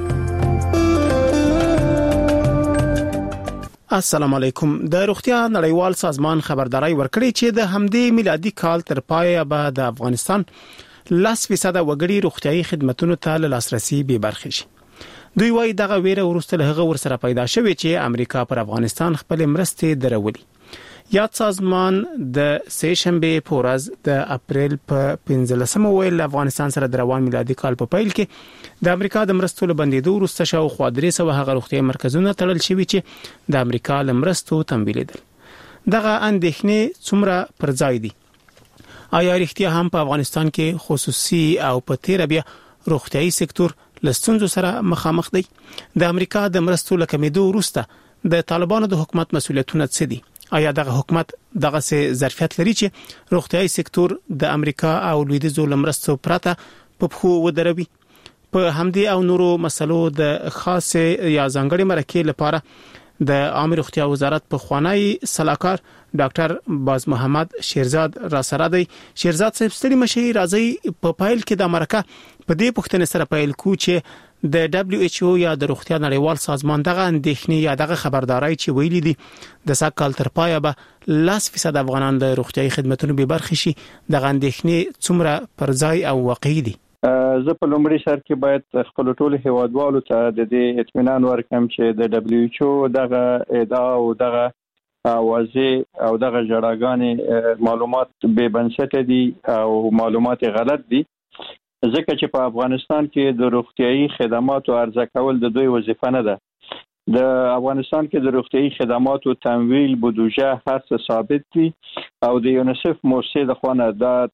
السلام علیکم. د روغتیا نړیوال سازمان خبرداري ورکړي چې د همدې میلادي کال تر پایه به د افغانستان لس فیصد وګړي روغتيایي خدماتو ته لاسرسي به برخه شي. دوی وايي دغه ویره ورسته له هغه ورسره پیدا شوې چې امریکا پر افغانستان خپل مرستې درولي. یاد سازمان د سه شنبه په ورځ د اپریل په پنځلسمه ویل افغانستان سره د روان میلادي کال په پیل کې د امریکا د مرستو لبندېدو وروسته شاو خوا درې سوه هغه روغتي مرکزونه تړل شوي چې د امریکا لمرستو تمویلېدل. دغه اندېښنې څومره پر ځای دي؟ آیا رښتیا هم په افغانستان کې خصوصي او په تیر بیا روغتيایي سکتور لستونزو سره مخامخ دی؟ د امریکا د مرستو لکمېدو وروسته د طالبانو د حکومت مسولیتونه څه دي؟ آیا دغه حکومت دغه سه ظرفیت لري چې روغتيایي سکتور د امریکا او لویدیځو لمرستو پرته په خو ودروي؟ په همدې او نورو مسلو د خاصه یا ځانګړي مرکې لپاره د عام روغتیا وزارت په خوانی صلاحکار ډاکټر باز محمد شیرزاد را سره دی. شیرزاد صاحب ستړي مشي راځي په پایل کې د امریکا په دې پښتنه سره پایل کو چې د دبليو ایچ او یا د روغتیا نړیوال سازمان دغه اندېښنې یا دغه خبرداري چې ویلي دي د سکهال تر پایه به لس فیصد افغانان د روغتيایي خدماتو به برخه شي. دغه اندېښنې څومره پر ځای او واقعي دي؟ زه په لومړي سر کې باید خپل ټول هیوادوالو ته د دې اطمینان ورکړم چې د دبليو ایچ او دغه ادعا او دغه واضح او دغه جړاګانې معلومات به بنسټ دي او معلومات غلط دي، ځکه چې په افغانستان کې د روغتيایي خدماتو عرضه کول د دوی وظیفه نه ده. د افغانستان کې د روغتيایي خدماتو تمویل بودجه هر څه ثابت دي او د یونیسف مؤسسې د خوانه د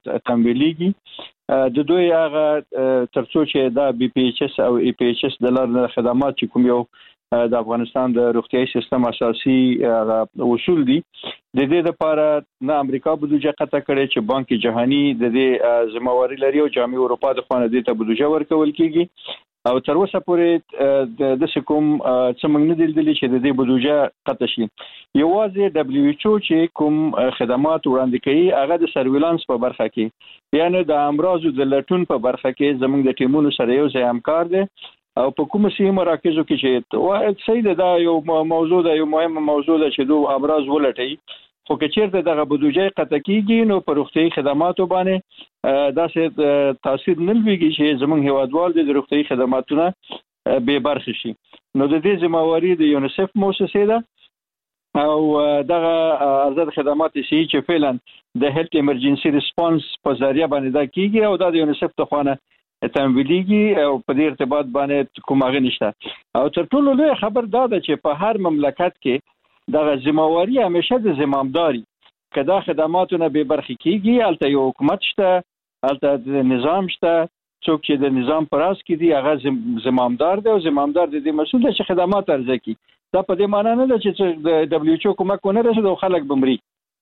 تمویليږي د دوی هغه ترڅو چې د بي پی ایچ اس او ای پی ایچ اس د لار خدمات چې کوم یو د افغانستان د روغتيایي سیستم اساسي اصول دي، د دې لپاره نه امریکا بودجه قطع کړي چې بانک جهانی د دې ذمہواری لري او جامعه اروپا د خوانه د ته بودجه ورکول کیږي او تر اوسه پورې د سکوم څمنګ نه دي چې د دې بودجه قطع شي. یوازې دبليو ایچ او چې کوم خدمات وړاندې کوي هغه د سرویلانس په برخه کې یعنی د امراضو د لټون په برخه کې زموږ د ټیمونو سره یو ځای همکار دي او په کوم سیمه مراکزو کې چې واحد سید دا یو موضوع ده، یو مهمه موضوع ده چې دوه امراض ولټي، خو که چیرته دغه بودجه قطع کیږي نو پر روغتيایي خدماتو باندې داسې تاثیر نه لويږي چې زموږ هیوادوال د روغتيایي خدماتونه به برخه شي. نو د دې ذمہواری د یونیسف مؤسسه ده او دغه آزاد خدمات سي چې فعلا د هیلث ایمرجنسي ریسپانس په ذریعہ باندې دا کیږي او د یونیسف ته خوانه تمویليږي او په دې ارتباط باندې کومه غنښت او تر ټولو لوی خبر دا ده چې په هر مملکت کې دغه ذمہواری همیشه د زمامداري کدا خدماتونه به برخه کیږي، البته یو حکومت شته، البته د نظام شته، څوک چې د نظام پراس کې دی هغه زمامدار دی او زمامدار د دې مسؤل دی چې خدمات ارزه کی. دا په دې معنی نه ده چې د دبليو ایچ او کومه کو نه رسېدو خلک بمري.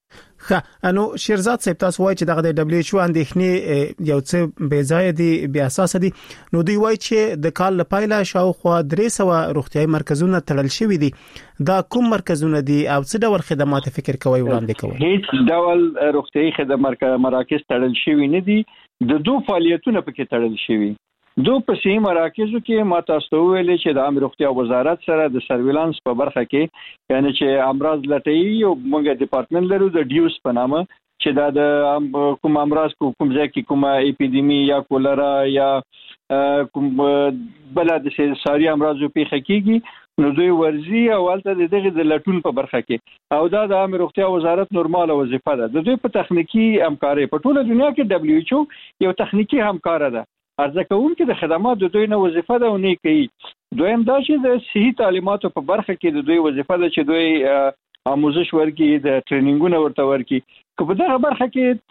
ښه نو شیرزاد صاحب تاسو وایي چې دغه د دبليو ایچ او اندېښنې یو څه بې ځای دي بیا اساس دي نو دوی وایي چې د کال لپاره شاوخوا درې سوه روغتيایي مرکزونه تړل شوي دي دا کوم مرکزونه دي او څه ډول خدمات فکر کوي وړاندې کوي هیڅ ډول روغتيایي خدمات مراکز تړل شوي نه دي د دوه فعالیتونه پکې تړل شوي دو په سي مراکزو کې ما تاسو ویلي چې د عامه روغتیا وزارت سره د سرویلانس په برخه کې یعنی چې امراض لټي او موږ ډپارټمنټ لرو د ډیوس په نامه چې دا د کوم امراض کوم ځای کې کومه اپیډیمي یا کولرا یا کوم بل د ساري امراضو په حقيقي نو دوی ورزي او البته دغه د لټون په برخه کې او دا د عامه روغتیا وزارت نورماله وظیفه ده د دوی په تخنیکی همکاري په ټوله دنیا کې دبليو ایچ او یو تخنیکی همکار ده ارزه کوونکې د خدمات د دوی نه وظیفه ده او نه کوي دویم دا چې د صحي تعلیماتو په برخه کې د دوی وظیفه ده چې دوی آموزش ورکړي د ټریننګونو ورته ورکړي که په دغه برخه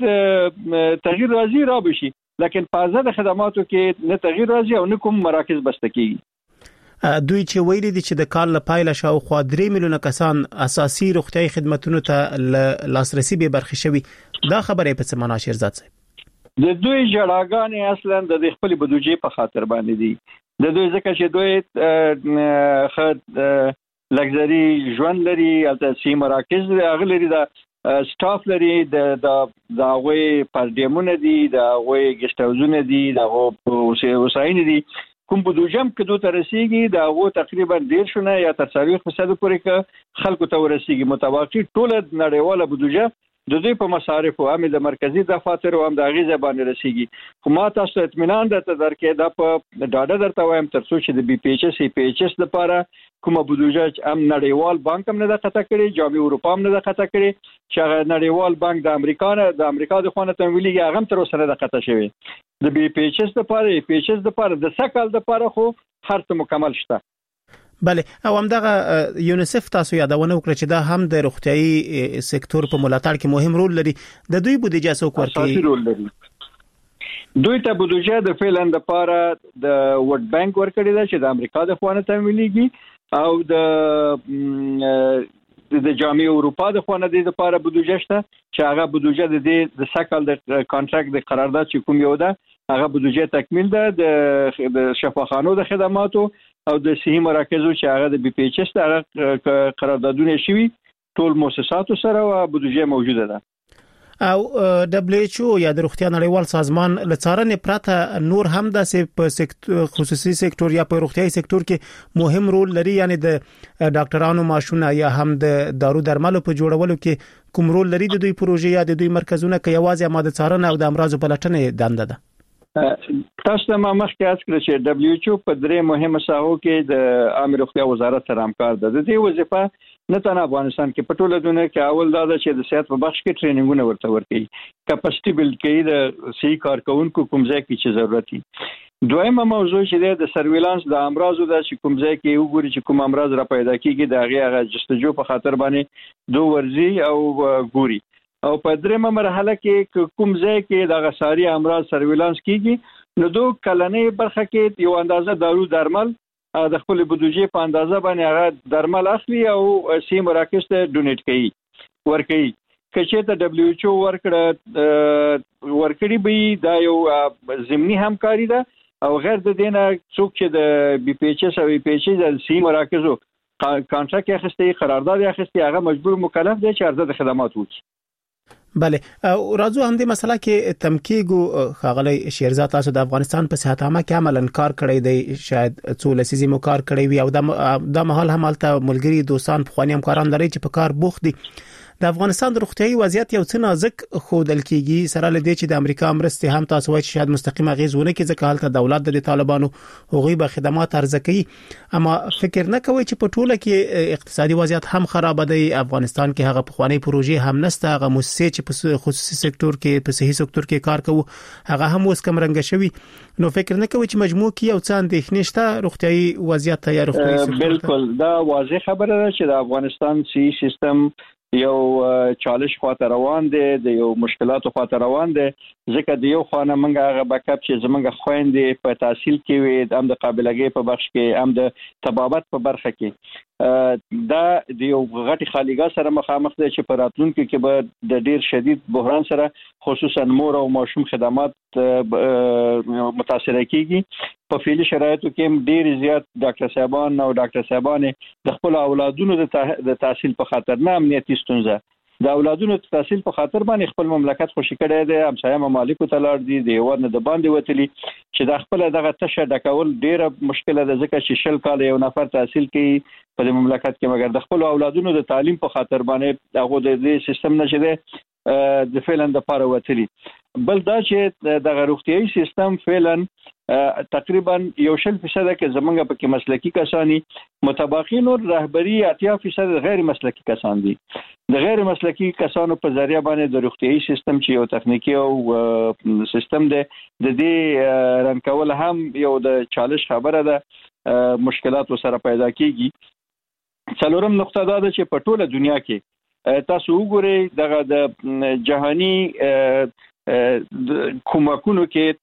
کې تغییر راځي را بشي لکن په ازاده خدماتو کې نه تغییر راځي او نه کوم مراکز بسته کیږي دوی چې ویلي دي چې د کال لپاره شاوخوا درې میلیونه کسان اساسي روغتيایي خدماتو ته لاسرسي به برخه شوي دا خبره په څه معنا شیرزاد صاحب د دوی جړاګانې اصلا د خپل بودیجې په خاطر باندې دي د دوی ځکه چې دوی خد لګزري ژوند لري البته سي مراکز اغلري د سټاف لري د د غوي پردیمونه دي د غوي گیسټ هاوسونه دي د غو وسایل دي کوم بودیجم کې دوه ترسيږي د غو تقریبا ډیر شونه یا تر څلوېښت فیصد پورې ک خلکو ته ورسیږي متوقع ټول نړیواله بودیجه د دوی په مصارف او هم د مرکزی دفاتر او هم د غیزه باندې رسیږي خو ما تاسو اطمینان درته درکې دا په ډاډه درته وایم تر څو چې د بي پی ایچ اس پی ایچ اس لپاره کومه بودیجه هم نړیوال بانک هم نه د خطا کړی جامع اروپا هم نه د خطا کړی چې نړیوال بانک د امریکا نه د امریکا د خونه تمویلي هغه تر اوسه د خطا شوی د بي پی ایچ اس لپاره پی ایچ اس لپاره د سکل لپاره خو هر څه مکمل شته بله او همدغه یونیسف تاسو یادونه وکړه چې دا هم د روغتيایي سکتور په ملاتړ کې مهم رول لري د دوی بودیجه څوک ورکړي دوی ته بودیجه د فعلن لپاره د ورلد بانک ورکړي دا چې د امریکا د خوانه تمویليږي او د د جامع اروپا د خوانه د لپاره بودیجه شته چې هغه بودیجه د د سکل د کانټراکټ د قرارداد چې کوم یو ده هغه بودیجه تکمیل ده د شفاخانو د خدماتو او د صحي مراکزو چې هغه د بي پی ایچ اس هغه قراردادونه شوي ټول مؤسساتو سره او بودیجه موجوده ده او دبليو ایچ او یا د روغتیا نړیوال سازمان لڅارنې پراته نور هم د سکتور خصوصي سکتور یا په روغتیاي سکتور کې مهم رول لري یعنی د ډاکټرانو ماشونه یا هم د دارو درملو په جوړولو کې کوم رول لري د دوی پروژې یا د دوی مرکزونه کې یوازې ماده څارنه او د امراضو په لټنې دنده ده تاسو ما مخکې اس کړ چې دبليو ایچ او په درې مهمه ساحو کې د عامه روغتیا وزارت سره همکار ده د دې وظیفه نه تنه افغانستان کې په ټوله دنیا کې اول دا ده چې د صحت په بخش کې ټریننګونه ورته ورکړي کپاسټي بلډ کوي د صحي کارکونکو کوم ځای کې چې ضرورت دي دویمه موضوع چې د سرویلانس د امراضو د کوم ځای کې وګوري چې کوم امراض را پیدا کیږي د هغه جستجو په خاطر باندې دوه ورزي او ګوري او په درېمه مرحله کې کوم ځای کې د غساري امراض سرویلانس کیږي نو دوه کلنې برخه کې یو اندازه دارو درمل د خپل بودیجې په اندازه باندې هغه درمل اخلي او سي مراکز ته ډونیټ کوي ورکوي کچې ته دبليو ایچ او ورکړه ورکړي به دا یو ضمني همکاري ده او غیر د دینه څوک چې د بي پی ایچ اس او پی ایچ اس د سي مراکزو کانټراکټ اخیستي قرارداد اخیستي هغه مجبور مکلف دی چې ارزه خدمات وکړي بله او راځو هم د مسله کې تمکیګو خاغلی شیرزاد تاسو د افغانستان په صحت عامه کې عملاً کار کړی دی شاید څو لسیزې مو کار کړی وي او د مهال هم حالت ملګری دوستان په خواني همکاران لري چې په کار بوخت دي د افغانستان د روغتيایي وضعیت یو څه نازک خودل کیږي سره لدی چې د امریکا مرستې هم تاسو وایي چې شاید مستقیمه غیزونه کې ځکه حالت دولت د طالبانو هغوی به خدمات ارزه کوي اما فکر نه کوي چې په ټوله کې اقتصادي وضعیت هم خراب دی افغانستان کې هغه په خواني پروژې هم نشته هغه مؤسسې چې په خصوصي سکتور کې په صحي سکتور کې کار کوي هغه هم اوس کم رنګ شوی نو فکر نه کوي چې مجموع کې یو څه اندېښنې شته روغتيایي وضعیت ته یا روغتيایي سکتور بالکل دا واضح خبره ده چې د افغانستان صحي سیستم یو چالش خاطر روان دي د یو مشکلاتو خاطر روان دي ځکه د یو خانه منګه هغه بیکاپ چې زمونږ خويندې په تحصیل کې وي هم د قابلیت په بخش کې هم د طبابت په برخه کې دا د یو غټي خالیګا سره مخامخ دي چې په راتلونکو کې به د ډیر شدید بحران سره خصوصا مور او ماشوم خدمات متاثر کیږي. په فعلي شرایطو کې ډیر زیات ډاکټر صاحبان او ډاکټر صاحبان د خپل اولادونو د تحصیل په خاطر نه امنیتي ستونزه د اولادونو تحصیل په خاطر باندې خپل مملکت خوشی کړی دی، همسایه ممالکو ته لاړ دي، د هیواد نه د باندې وتلي چې د خپل دغه تشه ډکول ډیره مشکله ده، ځکه چې شل کال یو نفر تحصیل کوي په مملکت کې، مګر د خپل اولادونو د تعلیم په خاطر باندې هغه د دې سیستم نشي دی د فعلا د پاره وتلي. بل دا چې د روغتيایي سیستم فعلا تقریبا یو شل فیصد کې زمونږ په کې مسلکی کسانی متباقین او رهبری اتیا فیصد غیر مسلکی کسان دي. د غیر مسلکی کسانو په ذریعہ باندې د روغتيایي سیستم چې یو تخنیکی او سیستم دی د دې رن کول هم یو د چالش خبره ده، مشکلات سره پیدا کیږي. څلورم نقطه دا ده چې په ټوله دنیا کې تاسو وګورئ دغه د جهانی کومکونو کې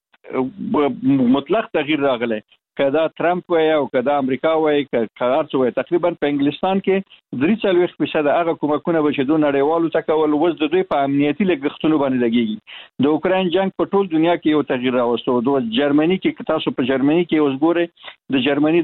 مطلق تغییر راغلی، کدا ترامپ وای او کدا امریکا وای کارڅ وای، تقریبا په انګلستان کې درې څلوېښت فیصد هغه کومکونه به چې دوی نړیوالو ته کول وز د دوی په امنیتي لګښتونو باندې لګیږي. د اوکراین جنگ په ټول دنیا کې یو تغییر راوستو. د جرمني کې تاسو په جرمني کې اوس ګورئ د جرمني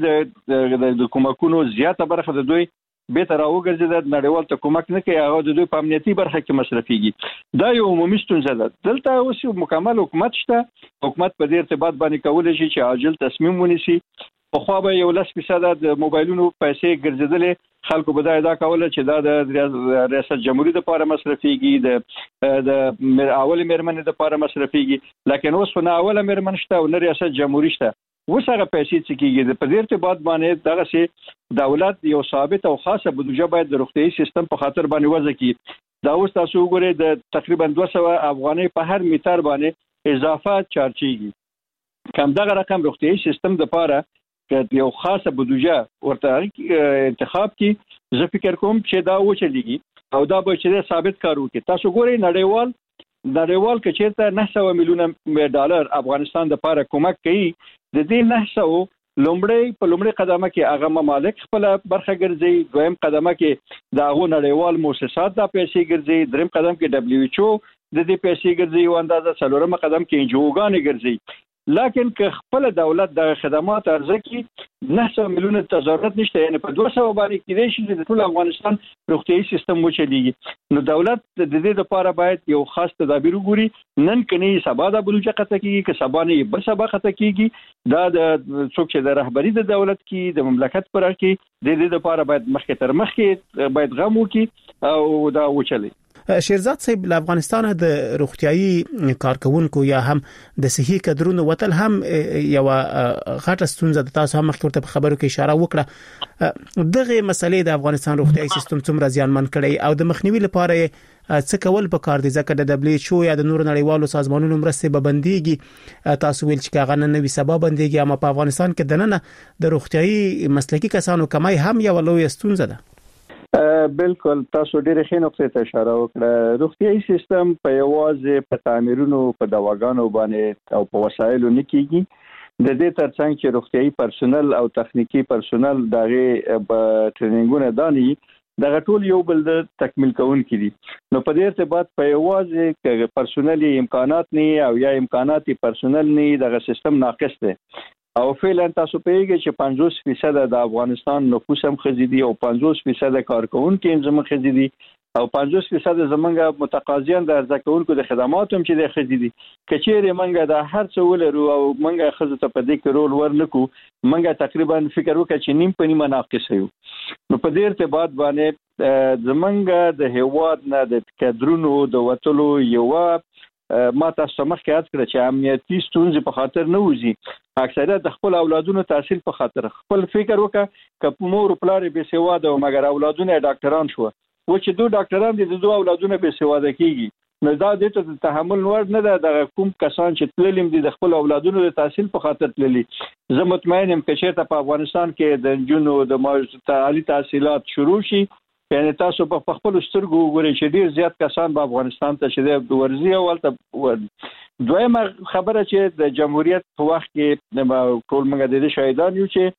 د د کومکونو زیاته برخه د دوی به تر اوګرځي د نړیوال ته کومک نه کوي، هغه د دوی په امنیتي برخه کې مصرفيږي. دا یو عمومي ستونزه ده. دلته اوس یو مکمل حکومت شته، حکومت په دې ارتباط باندې کولای شي چې عاجل تصمیم ونیسي. په خو به یو لس فیصد د موبایلونو پیسې ګرځیدلې، خلکو به دا ادا کوله چې دا د ریاست جمهوریت لپاره مصرفيږي، د د اول میرمنې لپاره مصرفيږي، لکه اوس نه اوله میرمن شته او نه ریاست جمهوریت شته. وسره پیسې چې کیږي په دې ارتباط باندې دغه سي دولت یو ثابت او خاصه بودجه باید د روغتيایي سیستم په خاطر باندې وضع کړي. دا اوس تاسو وګورئ د تقریبا دوه سوه افغانۍ په هر میټر باندې اضافه چارجیږي. کم دغه رقم روغتيایي سیستم د پاره چې یو خاصه بودجه ورته انتخاب کړي، زه فکر کوم چې دا وچلېږي او دا به چې ثابت کار وکړي. تاسو ګورئ نړیوال نړیوال کې چیرته نه سوه میلیونه ډالر افغانستان د پاره کومک کوي، د دې نه سوه لومړی په لومړی قدمه کې هغه ممالک خپل برخه ګرځي، دویم قدمه کې د هغو نړیوال مؤسسات د پیسې ګرځي، دریم قدم کې دبليو ایچ او د دې پیسې ګرځي او اندازه څلورم قدم کې انجوګانې ګرځي. لکن که خپل دولت د خدمات ارزکي نه سوه میلیونه تضررت نشته، یعنی په دوه سوه باندې کېدای شي چې د ټول افغانستان روغتيایي سیستم وچلېږي. نو دولت د دې لپاره باید یو خاص تدابیر وګوري. نن کني سبا د بلوچه قطه کېږي که سبا نه بل سبا قطه کېږي، دا د څوک چې د رهبری د دولت کې د مملکت پر کې د دې لپاره باید مخکې تر مخکې باید غم وکړي او دا وچلي. شیرزاد صاحب له افغانستان د روغتيایي کارکونکو یا هم د صحي کډرونو وتل هم یو غټه ستونزه د تاسو هم مخکې په خبرو کې اشاره وکړه. دغه مسلې د افغانستان روغتيایي سیستم څومره زیانمن کړي او د مخنیوي لپاره څه کول پکار دي، ځکه د دبليو ایچ او یا د نور نړیوالو سازمانونو مرسته به بنديږي. تاسو ویل چې هغه نه نوي سبا بنديږي، اما په افغانستان کې د نن د روغتيایي مسلکي کسانو کمای هم یو لوی ستونزه ده. بالکل تاسو ډېرې ښې نقطې ته اشاره وکړه. روغتيایي سیستم په یوازې په تعمیرونو په دواګانو باندې او په وسایلو نه کیږي. د دې ترڅنګ چې روغتيایي پرسونل او تخنیکی پرسونل دغه په ټریننګونه داني دغه ټول یو بل د تکمیل کوونکي دي. نو په دې ارتباط په یوازې کې پرسونلي امکانات نه او یا امکاناتي پرسونل نه دغه سیستم ناقص دی. او فعلا تاسو پیږئ چې پنځوس فیصد د افغانستان نفوس هم خزيدي او پنځوس فیصد کارکونکو هم زموږ خزيدي او پنځوس فیصد زمونږ متقاضیان د ارزکونکو د خدماتو هم چې د خزيدي. کچېره منګه د هر څه ولرو او منګه خزه ته په دې کې رول ورنکو، منګه تقریبا فکر وکړ چې نیم په نیمه ناقص یو. نو په دې ارتباط باندې زمونږ د هیواد نه د کډرونو د وټلو یو ما تاسو مخکې یاد کړ چې امنیتي ستونزې په خاطر نه وځي، اکثریت د خپل اولادونو تحصیل په خاطر. خپل فکر وکړه که مور پلار به سواده او مګر اولادونه ډاکټران شو، و چې دوه ډاکټران دي د دوه اولادونه به سواده کیږي، نو دا د ته تحمل ور نه ده. د کوم کسان چې تللیم دي د خپل اولادونو د تحصیل په خاطر تللي، زه مطمئن یم چې ته په افغانستان کې د جنونو د عالی تحصیلات شروع شي، یعنی تاسو په خپل سترګو وګورئ چې ډیر زیات کسان په افغانستان ته چې د ورزي او ولته. دویمه خبره چې د جمهوریت په وخت کې ټول موږ د دې شاهدان یو چې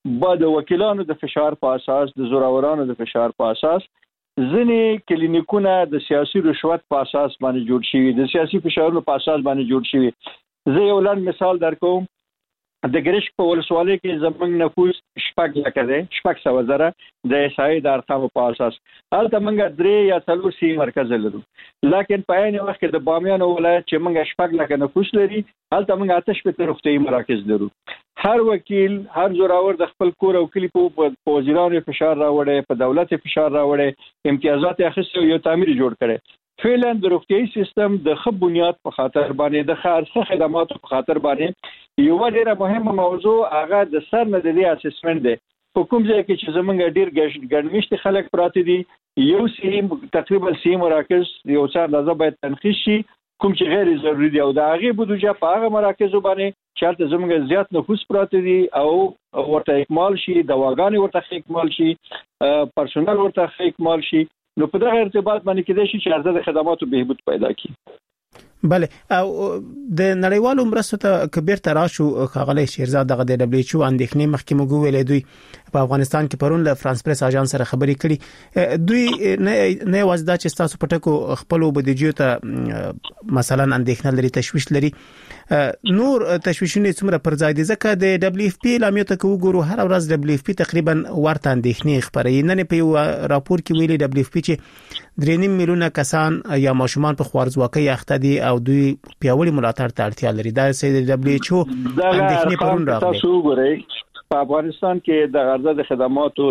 با د وکیلانو د فشار په اساس د زورورانو د فشار په اساس ځینې کلینیکونه د سیاسي رشوت په اساس باندې جوړ شوي د سیاسي فشارونو په اساس باندې جوړ شوي زه یو لنډ مثال درکوم د ګرشک په ولسوالۍ کې زموږ نفوس شپږ لکه دی شپږ سوه زره د احصایې د ارقامو په اساس هلته موږ درې یا څلور صحي مرکز لرو لکن په عین وخت کې د بامیان ولایت چې موږ شپږ لکه نفوس لري هلته موږ اته شپېته روغتیايي مراکز لرو هر وکیل هر زوراور د خپل کور او کلی په وزیرانو فشار راوړي په دولت فشار راوړي امتیازات اخیستي یو تعمیر جوړ کړي فعلا د روغتیايي سیستم د ښه بنیاد په خاطر باندې د ښه خدماتو په خاطر باندې یو ډیره مهمه موضوع هغه د سر نه د دې اسسمنت دی په کوم ځای کې چې زمونږ ډیر ګڼمشت خلک پراته دي یو صحي تقریبا صحي مراکز یو څه اندازه باید تنخیص شي کوم چې غیر ضروري دي او د هغې بودجه په هغه مراکزو باندې چې هلته زموږ زیات نفوس پراته دي او ورته اکمال شي دواګانې ورته اکمال شي پرسونل ورته اکمال شي نو په دغه ارتباط باندې کېدای شي چې عرضه د خدماتو بهبود پیدا کړي بله او د نړیوالو مرستو ته کبیر تراشو خاغلی شیرزاد دغه د دبليو ایچ او اندېښنې مخکې موږ ویلې دوی په افغانستان کې پرون له فرانس پریس اژانس سره خبرې کړي دوی نه نه وځدا چې تاسو پټکو خپل بودیجې ته مثلا اندېښنه لري تشويش لري نور تشويشونه څومره پر ځای دي ځکه د دبليو ایف پی لامیو ته وګورو هر ورځ دبليو ایف پی تقریبا ورته اندېښنې خبرې نه نه په راپور کې ویلي دبليو ایف پی چې درې نیم میلیونه کسان یا ماشومان په خوارځواکۍ اخته دي او دوی پیاوړي ملاتړ ته اړتیا لري دا د دبليو ایچ او اندېښنې پرون راغلي تاسو وګورئ په افغانستان کې د عرضه د خدماتو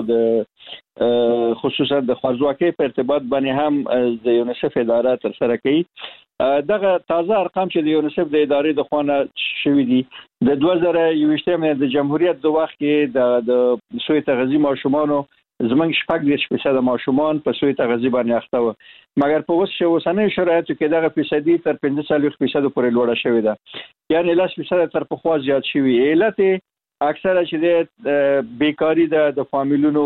د خصوصا د خوارځواکۍ په ارتباط باندې هم د یونیسف اداره تر سره کوي دغه تازه ارقام چې د یونیسف د ادارې د خوانه شوي دي د دوه زره یوویشتم د جمهوریت د وخت کې د د سوی تغذیه ماشومانو زمنګ شپږ دېرش فیصد ماشومان په سوی تغذیه باندې اخته و مګر په اوس اوسنۍ شرایطو کې دغه فیصدي تر پنځه څلوېښت فیصد پورې لوړه شوې ده یعنی لس فیصد تر پخوا زیات شوي علت اکثره چې د بیکاری د د فامیلونو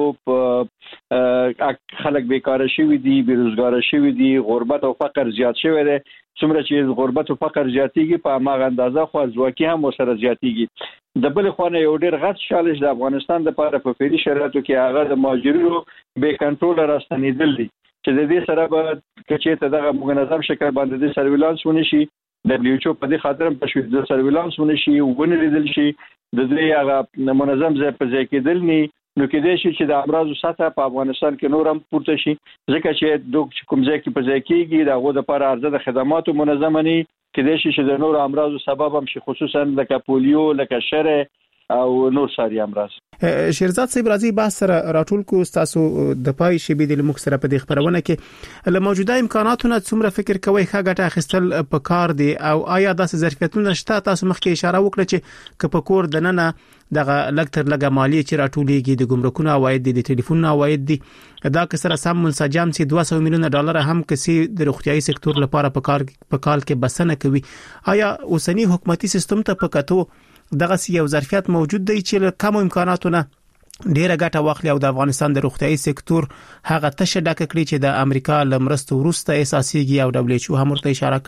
په خلک بیکاره شوي دي بیروزګاره شوي دي غربت او فقر زیات شوی دی څومره چې غربت او فقر زیاتیږي په هغه اندازه خوارځواکي هم ورسره زیاتیږي د بل خو نه یو ډیر غټ چالش د افغانستان لپاره په فعلي شرایطو کې هغه د مهاجرینو بې کنټرول راستنیدل دي چې د دې سره به کچې ته دغه منظم شکل باندې د سرویلانس ونی شي دبليو ایچ او په دې خاطر په شوې د سرویلانس ونی شي ونه لیدل شي د دې هغه منظم ځای په ځای کېدل نه نو کېدای شي چې د امراضو سطح په افغانستان کې نور هم پورته شي ځکه چې د کوم ځای کې په ځای کېږي دغه د لپاره عرضه د خدماتو منظمه نه کېدای شي چې د نور امراضو سبب هم شي خصوصا لکه پولیو لکه شره او نور ساري امراض شیرزاد صاحب راځي بحث سره راټول کو تاسو د پای شی بي د لمخ سره په دې خبرونه کې له موجوده امکاناتو نه څومره فکر کوي ښه ګټه اخیستل په کار دي او آیا داسې ظرفیتونه شته تاسو مخکې اشاره وکړه چې که په کور دننه دغه لکتر لګه مالی چې راټولېږي د ګمرکونو عواید دي د ټلیفون عواید دي دا که سره سم منسجم سي دوه سوه میلیونه ډالر هم کسي د روغتيایي سکتور لپاره په کار په کال کې بسنه کوي آیا اوسنی حکومتي سیستم ته په کتو دغه یو ظرفیت موجود دی چې له کم امکاناتو نه ډیره ګټه واخلي او د افغانستان د روغتيایي سکتور هغه تشه ډکه کړي چې د امریکا لمرستو وروسته اساسيږي او دبليو ایچ او هم ورته اشاره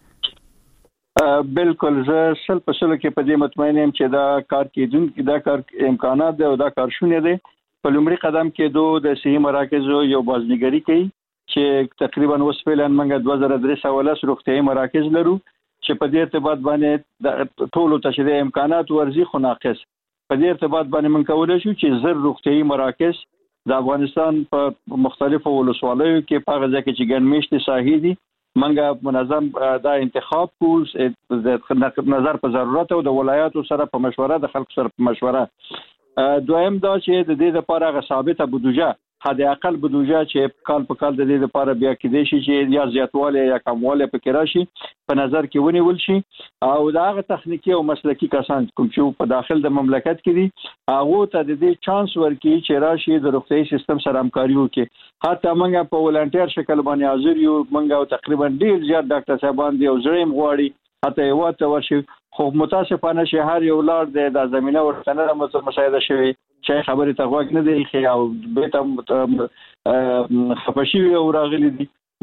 کړي بالکل زه سل په سل کې په دې مطمئن یم چې دا کار کېدونکي دا کار امکانات دی او دا کار شونه دی په لومړي قدم کې دوه د صحي مراکزو یو بازنګري کوي چې تقریبا اوس فعلا موږ دوه زره درې سوه لس روغتيایي مراکز لرو چې په دې ارتباط باندې د ټولو تشریح امکانات ورزي خو ناقص په دې ارتباط باندې من کولای شو چې زر روغتيایي مراکز د افغانستان په مختلفو ولسوالیو کې په غزا کې چې ګڼمشت ساحې دي منګه منظم دا انتخاب کو د نظر په ضرورت او د ولایاتو سره په مشوره د خلکو سره په مشوره دویم دا چې د دې لپاره غو ثابته بودجه حد اقل بودجه چې کال په کال د دې لپاره بیا کېدې شي چې یا زیاتواله یا کمواله پکې راشي په نظر کې ونیول شي او دا غو تخنیکی او مسلکی کسان کوم چې په داخل د مملکت کې دي هغه ته د دې چانس ورکړي چې راشي د روغتيایي سیستم سره همکاري وکړي حتی موږ په ولنټیر شکل باندې حاضر یو موږ تقریبا ډیر زیات ډاکټر صاحبان دي او زړیم غواړي حتی یو ته ورشي خو متاسفانه شهر یو لار د زمينه ورته نه مشاهده شوی چې خبره ته غوږ نه دی خي او به ته خپشي او راغلي دي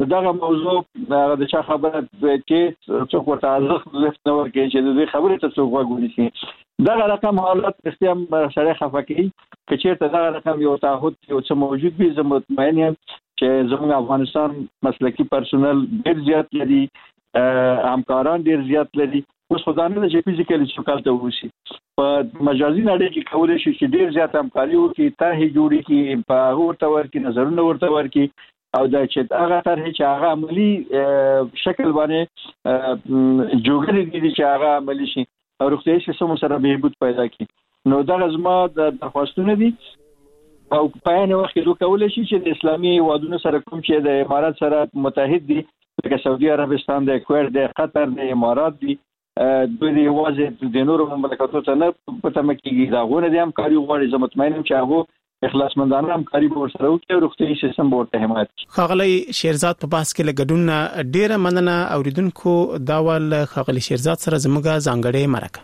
دغه موضوع د چا خبره چې څوک ورته ارزښت لفت نه ورکوي چې د دې خبرې ته څوک غوږ ونیسي دغه رقم حالات اختیام سره خفه کوي که چېرته دغه رقم یو تعهد یو څه موجود وي زه مطمئن یم چې زموږ افغانستان مسلکي پرسونل ډېر زیات لري همکاران ډېر زیات لري اوس خو دا نه ده چې فزیکلي څوک هلته واوسي په مجازي نړۍ کې کولی شي چې ډېر زیات همکاري وکړي طرحې جوړې کړي په هغه ورته ورکړي نظرونه ورته ورکړي او دا چې هغه طرحې چې هغه عملي شکل باندې جوړې دي چې هغه عملي شي او روغتیايي سیستم سره بهبود پیدا کړي نو دغه زما د درخواستونه دي او په عین وخت کې دوی کولی شي چې د اسلامي هیوادونو سره کوم چې د امارات سره متحد دي لکه سعودي عربستان د کویت د قطر د امارات دي دوی د یوازې د نورو مملکتونو ته نه په تمه کېږي دا غوونه د همکاري غواړي زه مطمئن یم چې هغه اخلاصمندانه همکاري به ورسره وکړي او روغتیايي سیستم به ورته حمایت کړي. ښاغلی شیرزاد په بحث کې له ګډون ډیره مننه اوریدونکو دا ول ښاغلی شیرزاد سره زموږه ځانګړې مرکه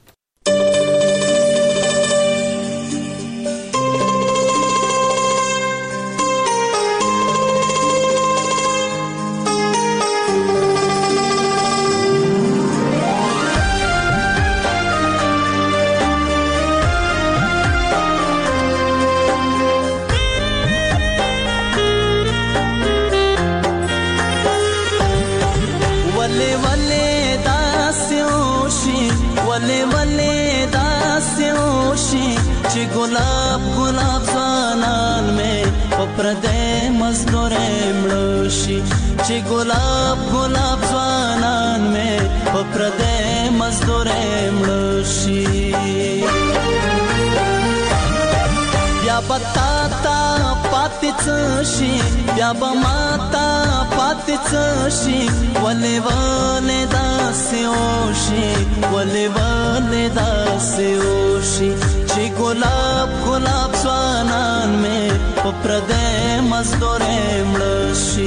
गुलाब गुलाब ज़वानान में पप्रदे मज़दूरे मड़ोशी ची गुलाब गुलाब ज़वानान में पप्रदे मज़दूरे मड़ोशी या बताता पातिचशी या बमाता पातिचशी वले वले दास्योशी वले वले दास्योशी ची गुलाब गुलाब ज़वानान में पप्रदे मज़दूरे मड़ोशी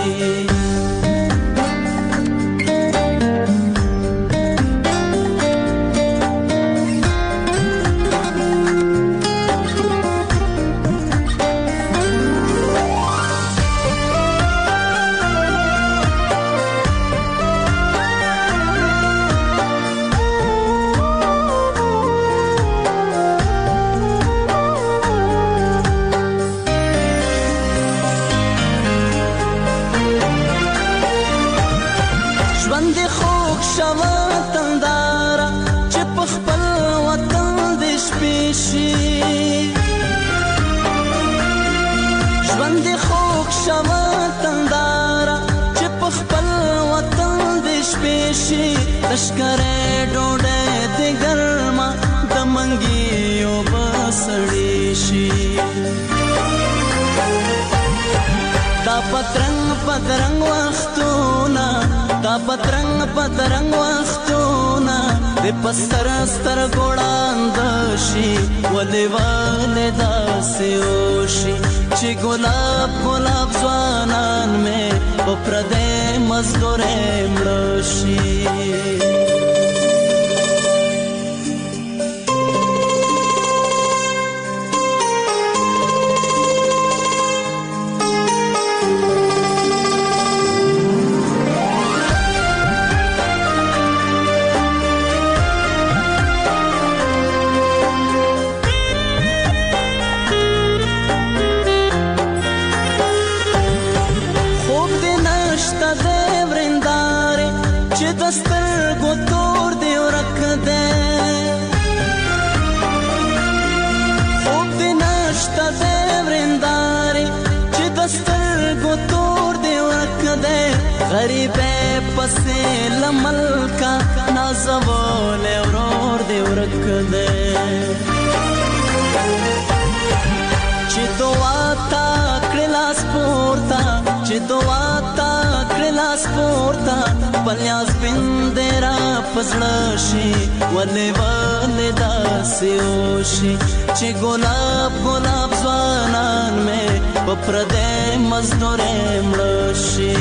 लश्करे डोडे दे गर्मा दमंगियो बसड़ीशी दा पतरंग पतरंग वख्तूना दा पतरंग पतरंग वख्तूना दे पस्तर स्तर गोड़ांदशी वले वले दास्योशी ची गुलाब गुलाब ज़वानान में पप्रदे मज़दूरे मड़ोशी غریبه پسې لمل کا نازول اورور دی ورکده چې دعا تا کلاس پورتا چې دعا تا کلاس پورتا پلیاس بندرا پسړشي ولې ولې داسيوشي چې ګلاب ګلاب ځوانان مې په پردې مزدورې مړشي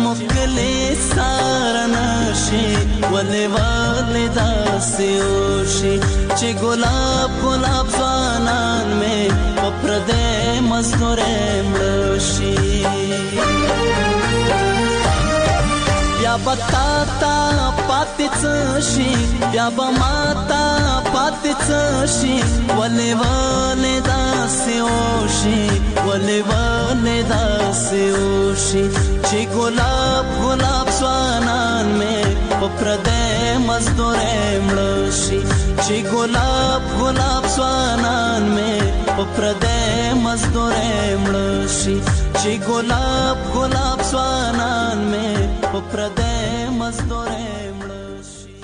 مخلي سارنا شي ولې ولې داسې وشي چې ګلاب ګلاب ځوانان مې په پردې مزدورې مړه شي بیا به تا ته پاتې څه شي بیا به ما ته پاتې څه شي ولې ولې داسې وشي ولې ولې داسې وشي چې ګلاب ګلاب ځوانان مې په پردې مزدورې مړه شي چې ګلاب ګلاب ځوانان مې په پردې مزدورې مړه شي چې ګلاب ګلاب ځوانان مې په پردې مزدورې مړه شي.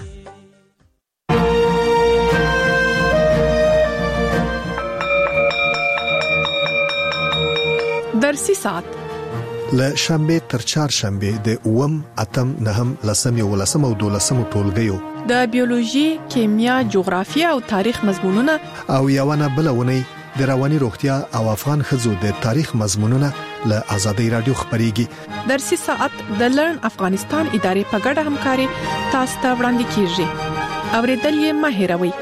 درسي ساعت له شنبه تر چهارشنبه د اوم اتم نهم لسم یو لسم او دولسم ټولګیو د بیولوژي، کیمیا، جغرافیه او تاریخ مضمونونه او یوونه بلونه د رواني روغتیا او افغان خزو د تاریخ مضمونونه له آزادۍ رادیو خبريږي. درسي ساعت د لرن افغانستان ادارې په ګډه همکاري تاسو ته وړاندې کیږي. اوریدل یې مه هېروئ.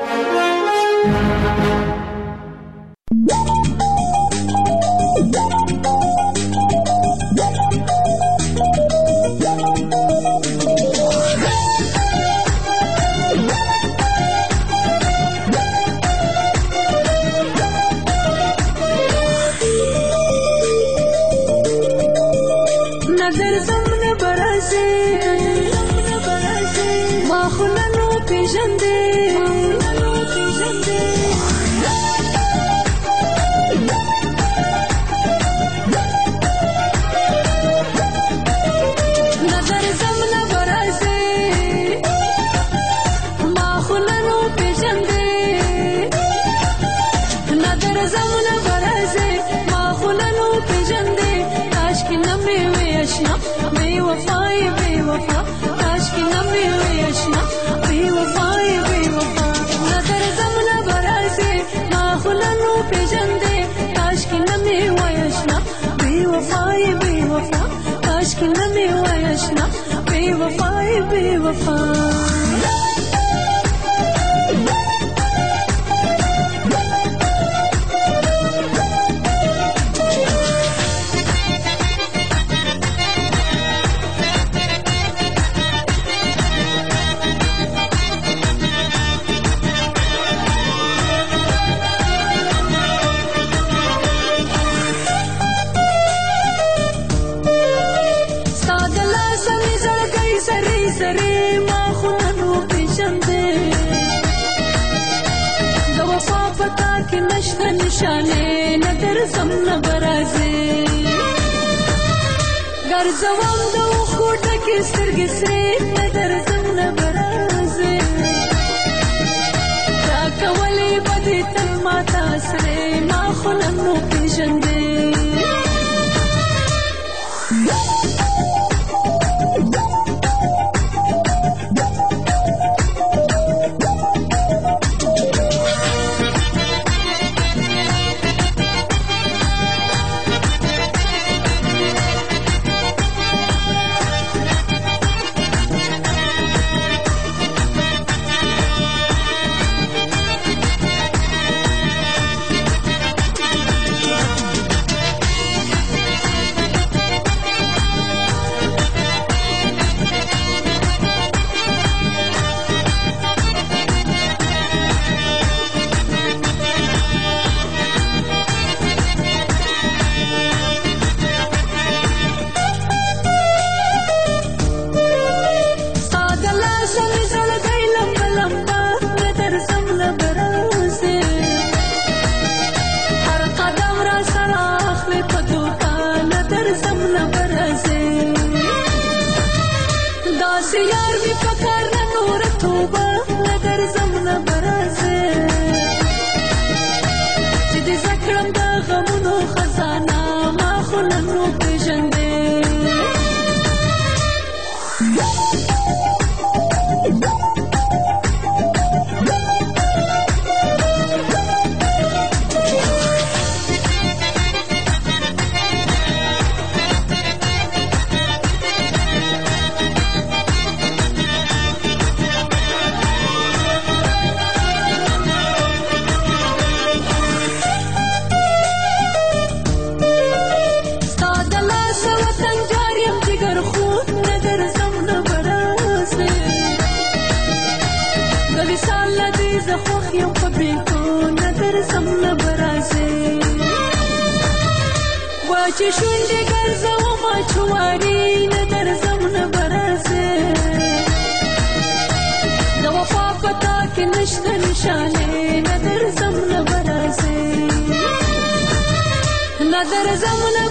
وصال لدی زخوخ یم په بیلتو ندر زم نبرازه واچې شونډې ګرځوم چواري ندر زم نبرازه د وفا پتا کې نشته نشانه ندر زم نبرازه ندر زم